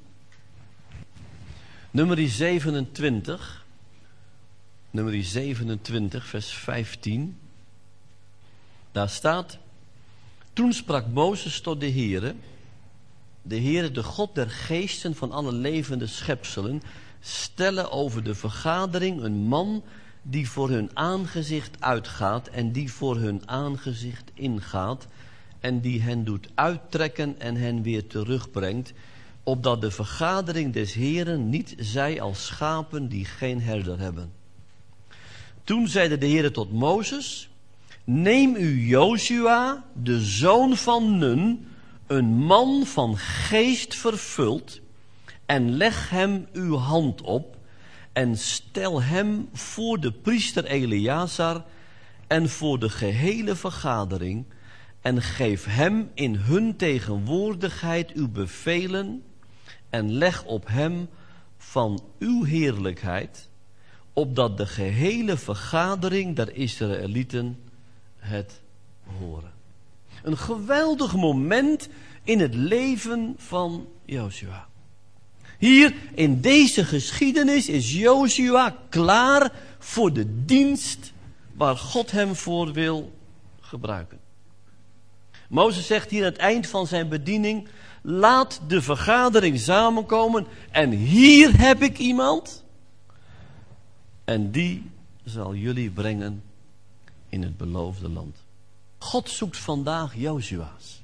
A: Nummer zevenentwintig. Nummer zevenentwintig, vers vijftien. Daar staat: toen sprak Mozes tot de Heere: de Heere, de God der geesten van alle levende schepselen, stelle over de vergadering een man die voor hun aangezicht uitgaat en die voor hun aangezicht ingaat en die hen doet uittrekken en hen weer terugbrengt, opdat de vergadering des Heeren niet zij als schapen die geen herder hebben. Toen zeide de Heere tot Mozes: neem u Jozua, de zoon van Nun, een man van geest vervuld, en leg hem uw hand op en stel hem voor de priester Eleazar en voor de gehele vergadering en geef hem in hun tegenwoordigheid uw bevelen en leg op hem van uw heerlijkheid, opdat de gehele vergadering der Israëlieten het horen. Een geweldig moment in het leven van Jozua. Hier in deze geschiedenis is Jozua klaar voor de dienst waar God hem voor wil gebruiken. Mozes zegt hier aan het eind van zijn bediening: laat de vergadering samenkomen en hier heb ik iemand en die zal jullie brengen in het beloofde land. God zoekt vandaag Jozua's.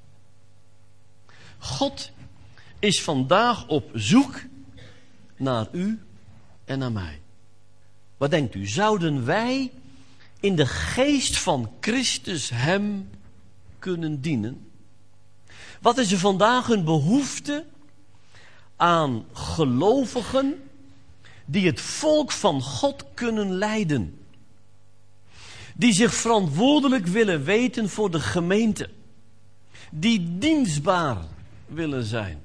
A: God is vandaag op zoek naar u en naar mij. Wat denkt u? Zouden wij in de geest van Christus hem kunnen dienen? Wat is er vandaag een behoefte aan gelovigen die het volk van God kunnen leiden? Die zich verantwoordelijk willen weten voor de gemeente. Die dienstbaar willen zijn.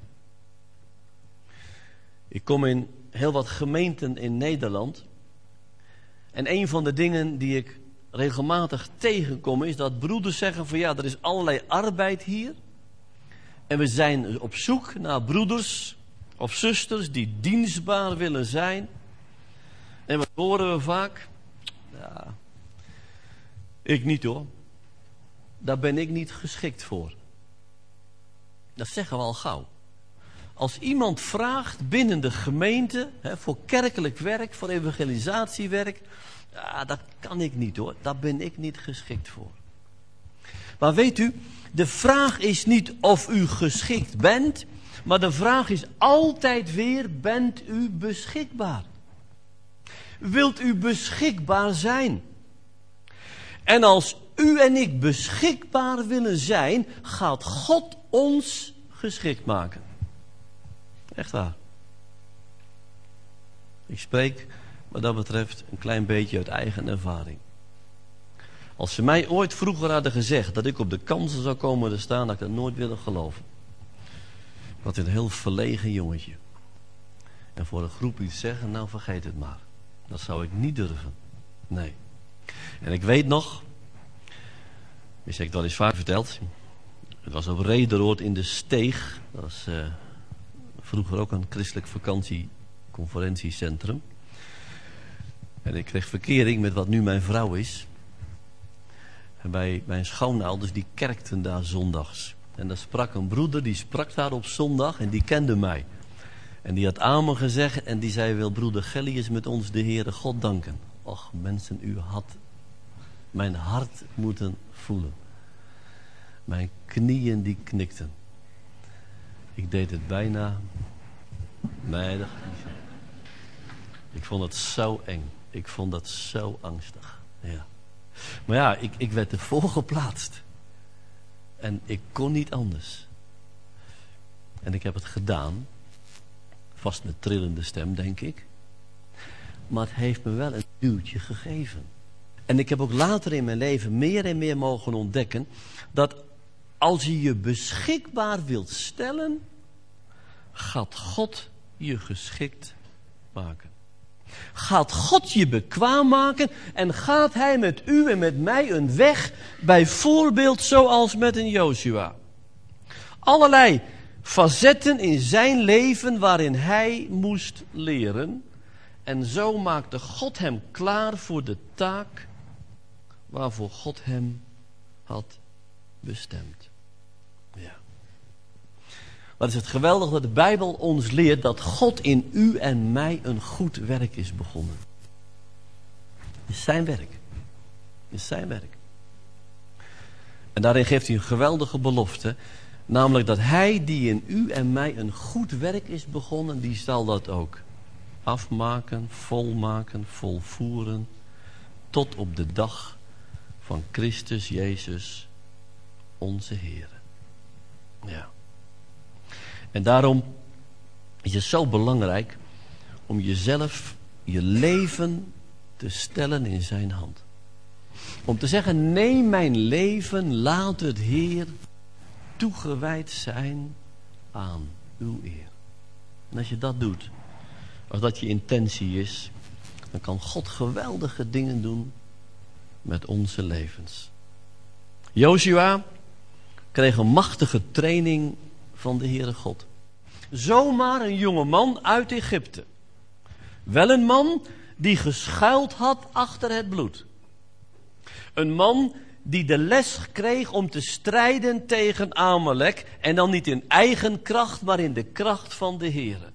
A: Ik kom in heel wat gemeenten in Nederland. En een van de dingen die ik regelmatig tegenkom is dat broeders zeggen van ja, er is allerlei arbeid hier. En we zijn op zoek naar broeders of zusters die dienstbaar willen zijn. En wat horen we vaak? Ja, ik niet hoor. Daar ben ik niet geschikt voor. Dat zeggen we al gauw. Als iemand vraagt binnen de gemeente, hè, voor kerkelijk werk, voor evangelisatiewerk, ja, dat kan ik niet hoor, daar ben ik niet geschikt voor. Maar weet u, de vraag is niet of u geschikt bent, maar de vraag is altijd weer, bent u beschikbaar? Wilt u beschikbaar zijn? En als u en ik beschikbaar willen zijn, gaat God ons geschikt maken. Echt waar. Ik spreek wat dat betreft een klein beetje uit eigen ervaring. Als ze mij ooit vroeger hadden gezegd dat ik op de kansen zou komen te staan, had ik dat nooit willen geloven. Wat een heel verlegen jongetje. En voor een groep iets zeggen, nou vergeet het maar. Dat zou ik niet durven. Nee. En ik weet nog, ik heb het wel eens vaak verteld. Het was op Rederoord in de Steeg. Dat was uh, vroeger ook een christelijk vakantieconferentiecentrum. En ik kreeg verkering met wat nu mijn vrouw is. En bij mijn schoonouders, die kerkten daar zondags. En daar sprak een broeder, die sprak daar op zondag en die kende mij. En die had amen gezegd en die zei, wil broeder Gellius met ons de Heere God danken. Och mensen, u had mijn hart moeten voelen. Mijn knieën die knikten. Ik deed het bijna. Nee, dat niet. Ik vond het zo eng. Ik vond dat zo angstig. Ja. Maar ja, ik, ik werd ervoor geplaatst. En ik kon niet anders. En ik heb het gedaan. Vast met trillende stem, denk ik. Maar het heeft me wel een duwtje gegeven. En ik heb ook later in mijn leven meer en meer mogen ontdekken dat als je je beschikbaar wilt stellen, gaat God je geschikt maken. Gaat God je bekwaam maken en gaat hij met u en met mij een weg, bijvoorbeeld zoals met een Jozua. Allerlei facetten in zijn leven waarin hij moest leren. En zo maakte God hem klaar voor de taak waarvoor God hem had bestemd. Ja. Wat is het geweldig dat de Bijbel ons leert dat God in u en mij een goed werk is begonnen. Het is zijn werk. Het is zijn werk. En daarin geeft hij een geweldige belofte. Namelijk dat hij die in u en mij een goed werk is begonnen, die zal dat ook afmaken, volmaken, volvoeren. Tot op de dag van Christus Jezus, onze Heer. Ja. En daarom is het zo belangrijk om jezelf, je leven te stellen in zijn hand. Om te zeggen, neem mijn leven, laat het Heer toegewijd zijn aan uw eer. En als je dat doet, als dat je intentie is, dan kan God geweldige dingen doen met onze levens. Jozua kreeg een machtige training van de Heere God. Zomaar een jonge man uit Egypte. Wel een man die geschuild had achter het bloed. Een man die de les kreeg om te strijden tegen Amalek. En dan niet in eigen kracht, maar in de kracht van de Heere.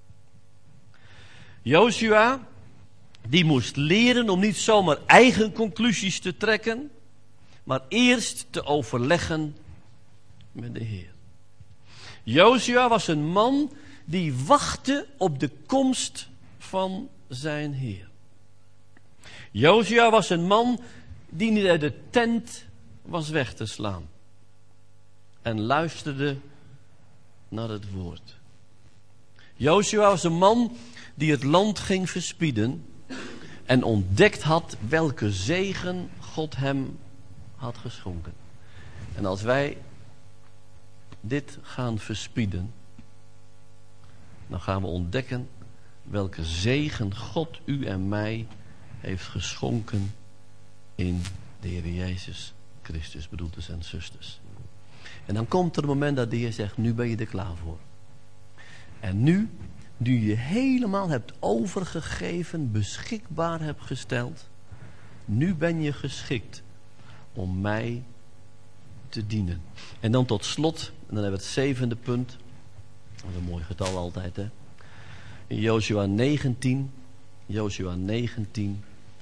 A: Jozua, die moest leren om niet zomaar eigen conclusies te trekken, maar eerst te overleggen met de Heer. Jozua was een man die wachtte op de komst van zijn Heer. Jozua was een man die niet uit de tent was weg te slaan. En luisterde naar het woord. Jozua was een man die het land ging verspieden en ontdekt had welke zegen God hem had geschonken. En als wij dit gaan verspieden, dan gaan we ontdekken welke zegen God u en mij heeft geschonken in de Heer Jezus Christus, broeders en zusters. En dan komt er een moment dat de Heer zegt, nu ben je er klaar voor. En nu, nu je helemaal hebt overgegeven, beschikbaar hebt gesteld, nu ben je geschikt om mij te dienen. En dan tot slot En dan hebben we het zevende punt. Dat is een mooi getal altijd, hè. In Jozua negentien. Jozua negentien.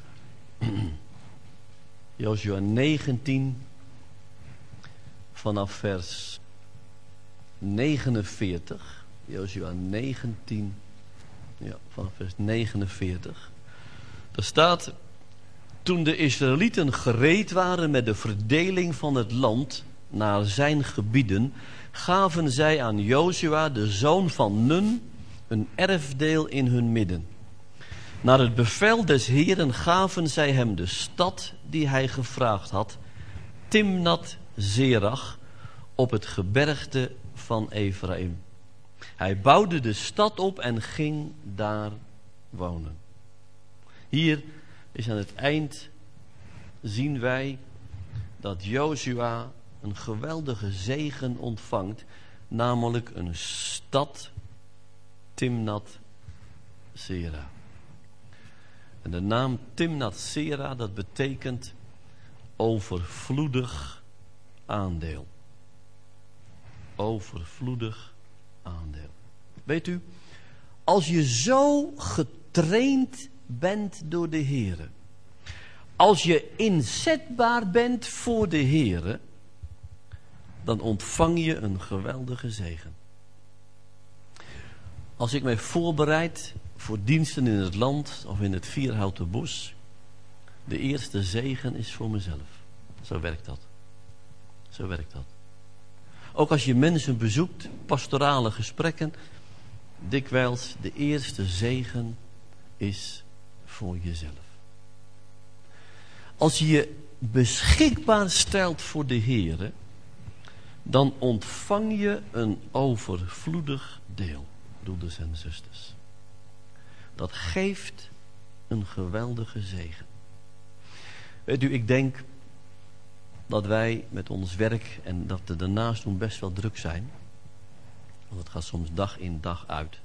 A: Jozua negentien. Vanaf vers negenenveertig. Jozua negentien. Ja, vanaf vers negenenveertig. Daar staat: toen de Israëlieten gereed waren met de verdeling van het land naar zijn gebieden, gaven zij aan Jozua, de zoon van Nun, een erfdeel in hun midden. Naar het bevel des Heeren gaven zij hem de stad die hij gevraagd had, Timnat Serach, op het gebergte van Ephraim. Hij bouwde de stad op en ging daar wonen. Hier is aan het eind, zien wij dat Jozua een geweldige zegen ontvangt, namelijk een stad, Timnat Serach. En de naam Timnat Serach, dat betekent overvloedig aandeel. Overvloedig aandeel. Weet u, als je zo getraind bent door de Heere, als je inzetbaar bent voor de Heere, dan ontvang je een geweldige zegen. Als ik mij voorbereid voor diensten in het land of in het Vierhouten Bos, de eerste zegen is voor mezelf. Zo werkt dat. Zo werkt dat. Ook als je mensen bezoekt, pastorale gesprekken, dikwijls de eerste zegen is voor jezelf. Als je je beschikbaar stelt voor de Heere, dan ontvang je een overvloedig deel, broeders en zusters. Dat geeft een geweldige zegen. Weet u, ik denk dat wij met ons werk en dat we daarnaast doen best wel druk zijn. Want het gaat soms dag in dag uit.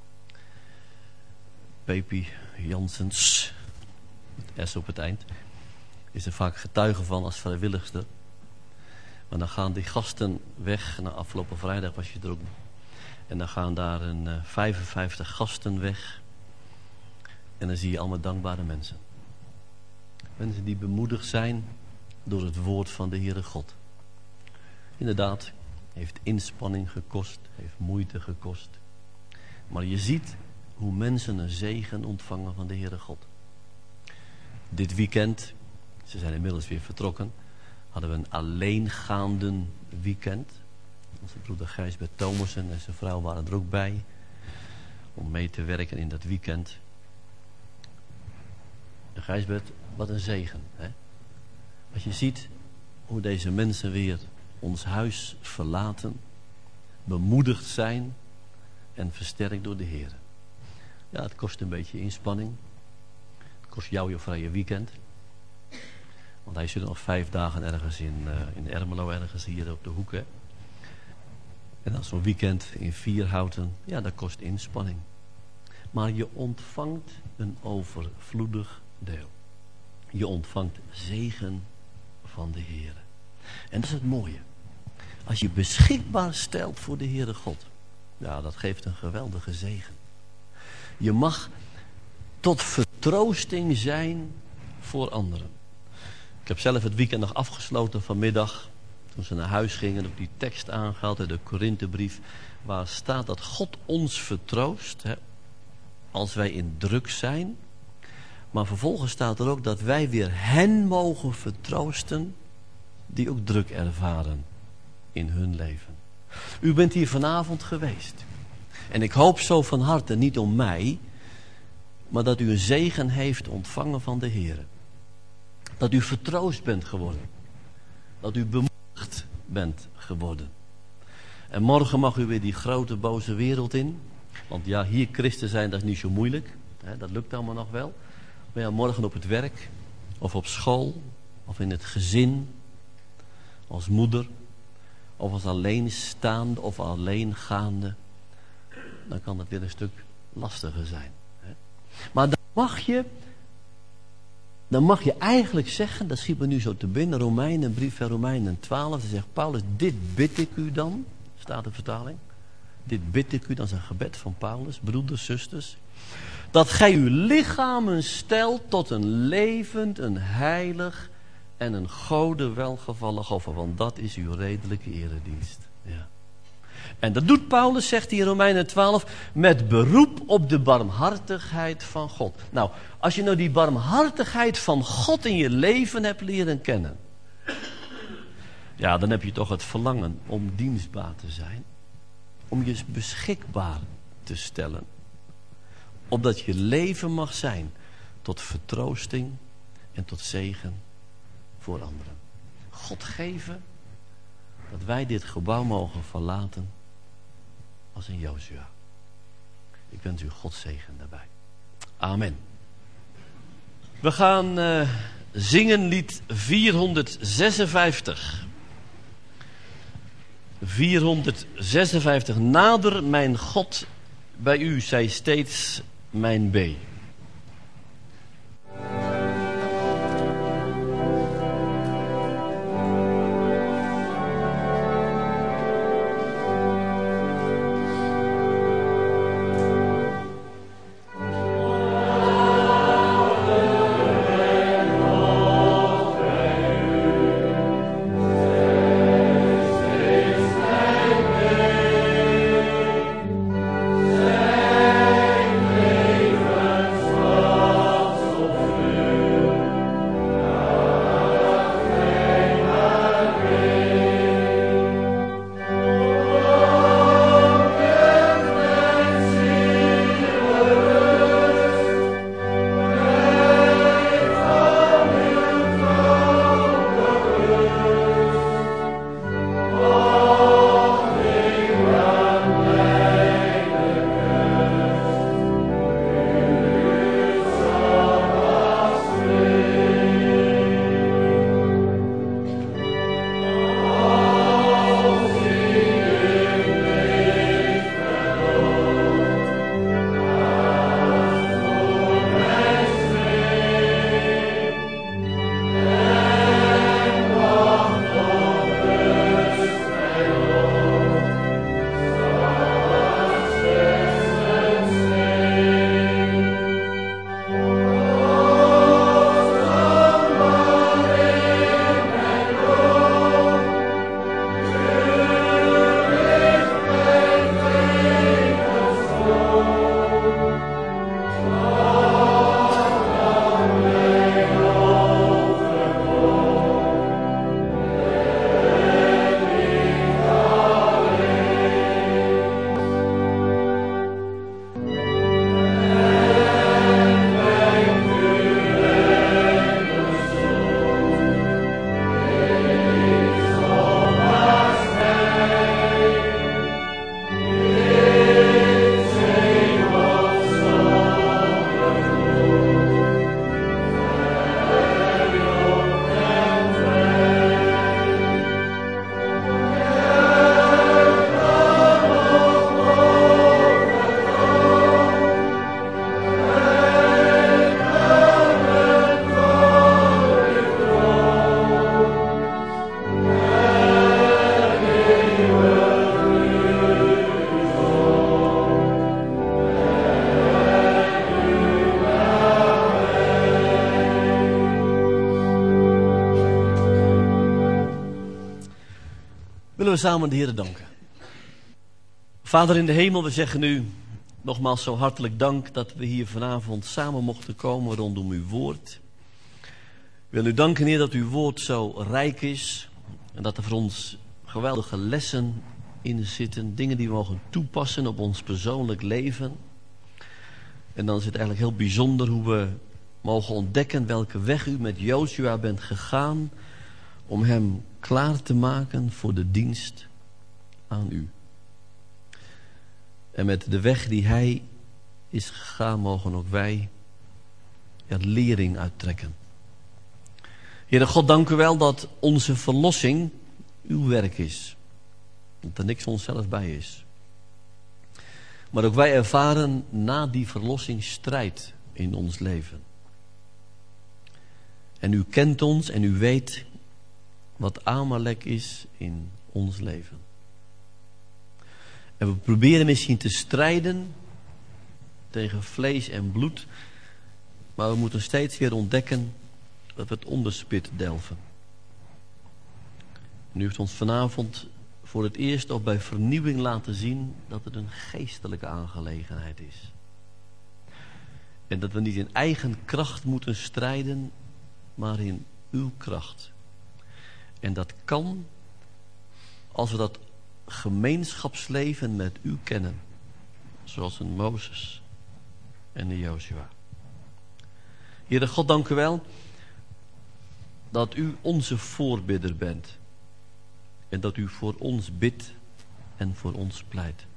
A: Pepi Janssens, het S op het eind, is er vaak getuige van als vrijwilligster. Maar dan gaan die gasten weg. Na afgelopen vrijdag was je er ook. En dan gaan daar een uh, vijfenvijftig gasten weg. En dan zie je allemaal dankbare mensen. Mensen die bemoedigd zijn door het woord van de Heere God. Inderdaad, heeft inspanning gekost, heeft moeite gekost. Maar je ziet hoe mensen een zegen ontvangen van de Heere God. Dit weekend, ze zijn inmiddels weer vertrokken, hadden we een alleengaande weekend. Onze broeder Gijsbert Thomassen en zijn vrouw waren er ook bij om mee te werken in dat weekend. En Gijsbert, wat een zegen, hè? Als je ziet hoe deze mensen weer ons huis verlaten, bemoedigd zijn en versterkt door de Heer. Ja, het kost een beetje inspanning. Het kost jou je vrije weekend. Want hij zit nog vijf dagen ergens in, uh, in Ermelo, ergens hier op de hoek. Hè? En dan zo'n weekend in Vierhouten, ja, dat kost inspanning. Maar je ontvangt een overvloedig deel. Je ontvangt zegen van de Heer. En dat is het mooie. Als je beschikbaar stelt voor de Heere God, ja, dat geeft een geweldige zegen. Je mag tot vertroosting zijn voor anderen. Ik heb zelf het weekend nog afgesloten vanmiddag, toen ze naar huis gingen, op die tekst aangehaald uit de Korinthebrief, waar staat dat God ons vertroost, hè, als wij in druk zijn. Maar vervolgens staat er ook dat wij weer hen mogen vertroosten die ook druk ervaren in hun leven. U bent hier vanavond geweest. En ik hoop zo van harte, niet om mij, maar dat u een zegen heeft ontvangen van de Heer. Dat u vertroost bent geworden. Dat u bemoedigd bent geworden. En morgen mag u weer die grote boze wereld in. Want ja, hier christen zijn, dat is niet zo moeilijk. Hè, dat lukt allemaal nog wel. Maar ja, morgen op het werk, of op school, of in het gezin, als moeder, of als alleenstaande of alleengaande, dan kan het weer een stuk lastiger zijn. Hè? Maar dan mag je, dan mag je eigenlijk zeggen, dat schiet me nu zo te binnen, Romeinen, brief van Romeinen twaalf, dan zegt Paulus, dit bid ik u dan, staat de vertaling. Dit bid ik u, dat is een gebed van Paulus, broeders, zusters. Dat gij uw lichamen stelt tot een levend, een heilig en een Gode welgevallig offer. Want dat is uw redelijke eredienst. Ja. En dat doet Paulus, zegt hij in Romeinen twaalf, met beroep op de barmhartigheid van God. Nou, als je nou die barmhartigheid van God in je leven hebt leren kennen, ja, dan heb je toch het verlangen om dienstbaar te zijn. Om je beschikbaar te stellen. Opdat je leven mag zijn tot vertroosting en tot zegen voor anderen. God geven dat wij dit gebouw mogen verlaten als een Jozua. Ik wens u Gods zegen daarbij. Amen. We gaan uh, zingen lied vierhonderdzesenvijftig. vierhonderdzesenvijftig. Nader mijn God, bij u zij steeds mijn B. Willen we samen de Heer danken. Vader in de hemel, we zeggen u nogmaals zo hartelijk dank dat we hier vanavond samen mochten komen rondom uw woord. Ik wil u danken, Heer, dat uw woord zo rijk is en dat er voor ons geweldige lessen in zitten. Dingen die we mogen toepassen op ons persoonlijk leven. En dan is het eigenlijk heel bijzonder hoe we mogen ontdekken welke weg u met Jozua bent gegaan om hem klaar te maken voor de dienst aan u. En met de weg die hij is gegaan, mogen ook wij er lering uittrekken. Heere God, dank u wel dat onze verlossing uw werk is. Dat er niks van onszelf bij is. Maar ook wij ervaren na die verlossing strijd in ons leven. En u kent ons en u weet wat Amalek is in ons leven. En we proberen misschien te strijden tegen vlees en bloed. Maar we moeten steeds weer ontdekken dat we het onderspit delven. Nu heeft ons vanavond voor het eerst ook bij vernieuwing laten zien dat het een geestelijke aangelegenheid is. En dat we niet in eigen kracht moeten strijden, maar in uw kracht. En dat kan als we dat gemeenschapsleven met u kennen. Zoals een Mozes en een Jozua. Heere God, dank u wel dat u onze voorbidder bent. En dat u voor ons bidt en voor ons pleit.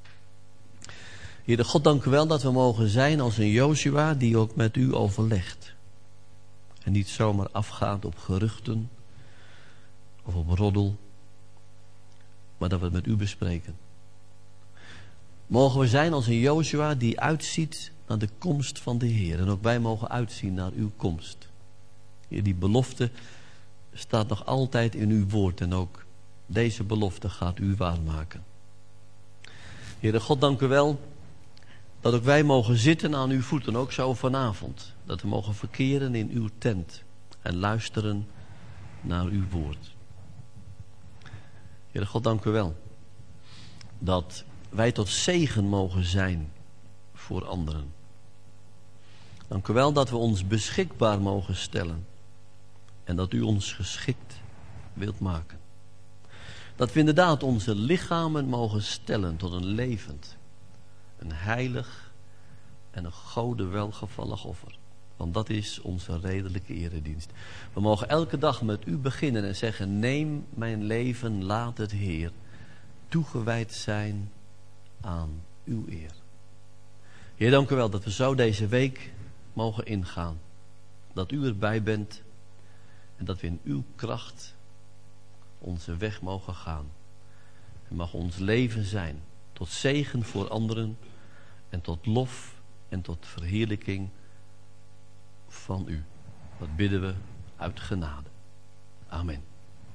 A: Heere God, dank u wel dat we mogen zijn als een Jozua die ook met u overlegt. En niet zomaar afgaat op geruchten of op roddel, maar dat we het met u bespreken. Mogen we zijn als een Jozua die uitziet naar de komst van de Heer. En ook wij mogen uitzien naar uw komst. Heer, die belofte staat nog altijd in uw woord. En ook deze belofte gaat u waarmaken. Heere God, dank u wel dat ook wij mogen zitten aan uw voeten. Ook zo vanavond. Dat we mogen verkeren in uw tent. En luisteren naar uw woord. Heere God, dank u wel dat wij tot zegen mogen zijn voor anderen. Dank u wel dat we ons beschikbaar mogen stellen. En dat u ons geschikt wilt maken. Dat we inderdaad onze lichamen mogen stellen tot een levend, een heilig en een Gode welgevallig offer. Want dat is onze redelijke eredienst. We mogen elke dag met u beginnen en zeggen: neem mijn leven, laat het Heer toegewijd zijn aan uw eer. Heer, dank u wel dat we zo deze week mogen ingaan. Dat u erbij bent en dat we in uw kracht onze weg mogen gaan. En mag ons leven zijn tot zegen voor anderen en tot lof en tot verheerlijking van u. Dat bidden we uit genade. Amen.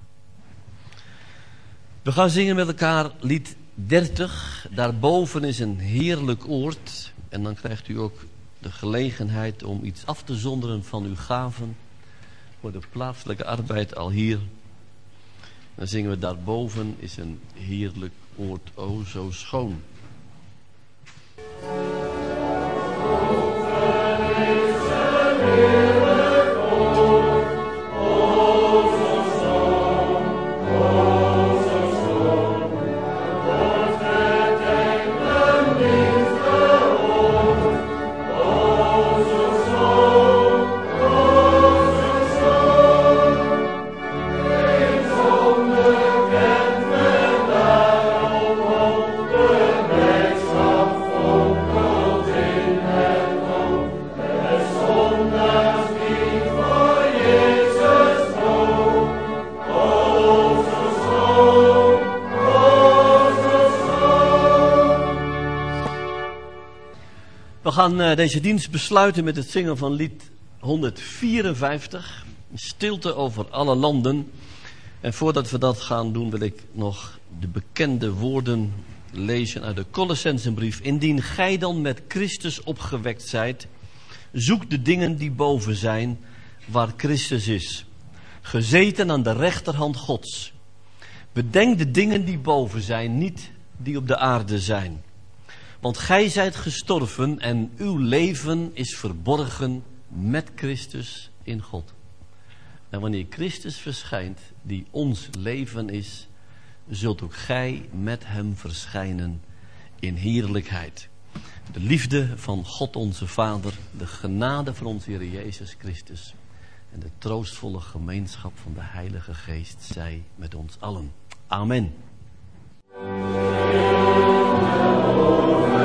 A: We gaan zingen met elkaar lied dertig. Daarboven is een heerlijk oord. En dan krijgt u ook de gelegenheid om iets af te zonderen van uw gaven voor de plaatselijke arbeid al hier. Dan zingen we: daarboven is een heerlijk oord, o zo schoon. We gaan deze dienst besluiten met het zingen van lied honderdvierenvijftig. Stilte over alle landen. En voordat we dat gaan doen, wil ik nog de bekende woorden lezen uit de Colossensenbrief. Indien gij dan met Christus opgewekt zijt, zoek de dingen die boven zijn, waar Christus is, gezeten aan de rechterhand Gods. Bedenk de dingen die boven zijn, niet die op de aarde zijn. Want gij zijt gestorven en uw leven is verborgen met Christus in God. En wanneer Christus verschijnt, die ons leven is, zult ook gij met hem verschijnen in heerlijkheid. De liefde van God onze Vader, de genade van onze Heer Jezus Christus en de troostvolle gemeenschap van de Heilige Geest zij met ons allen. Amen.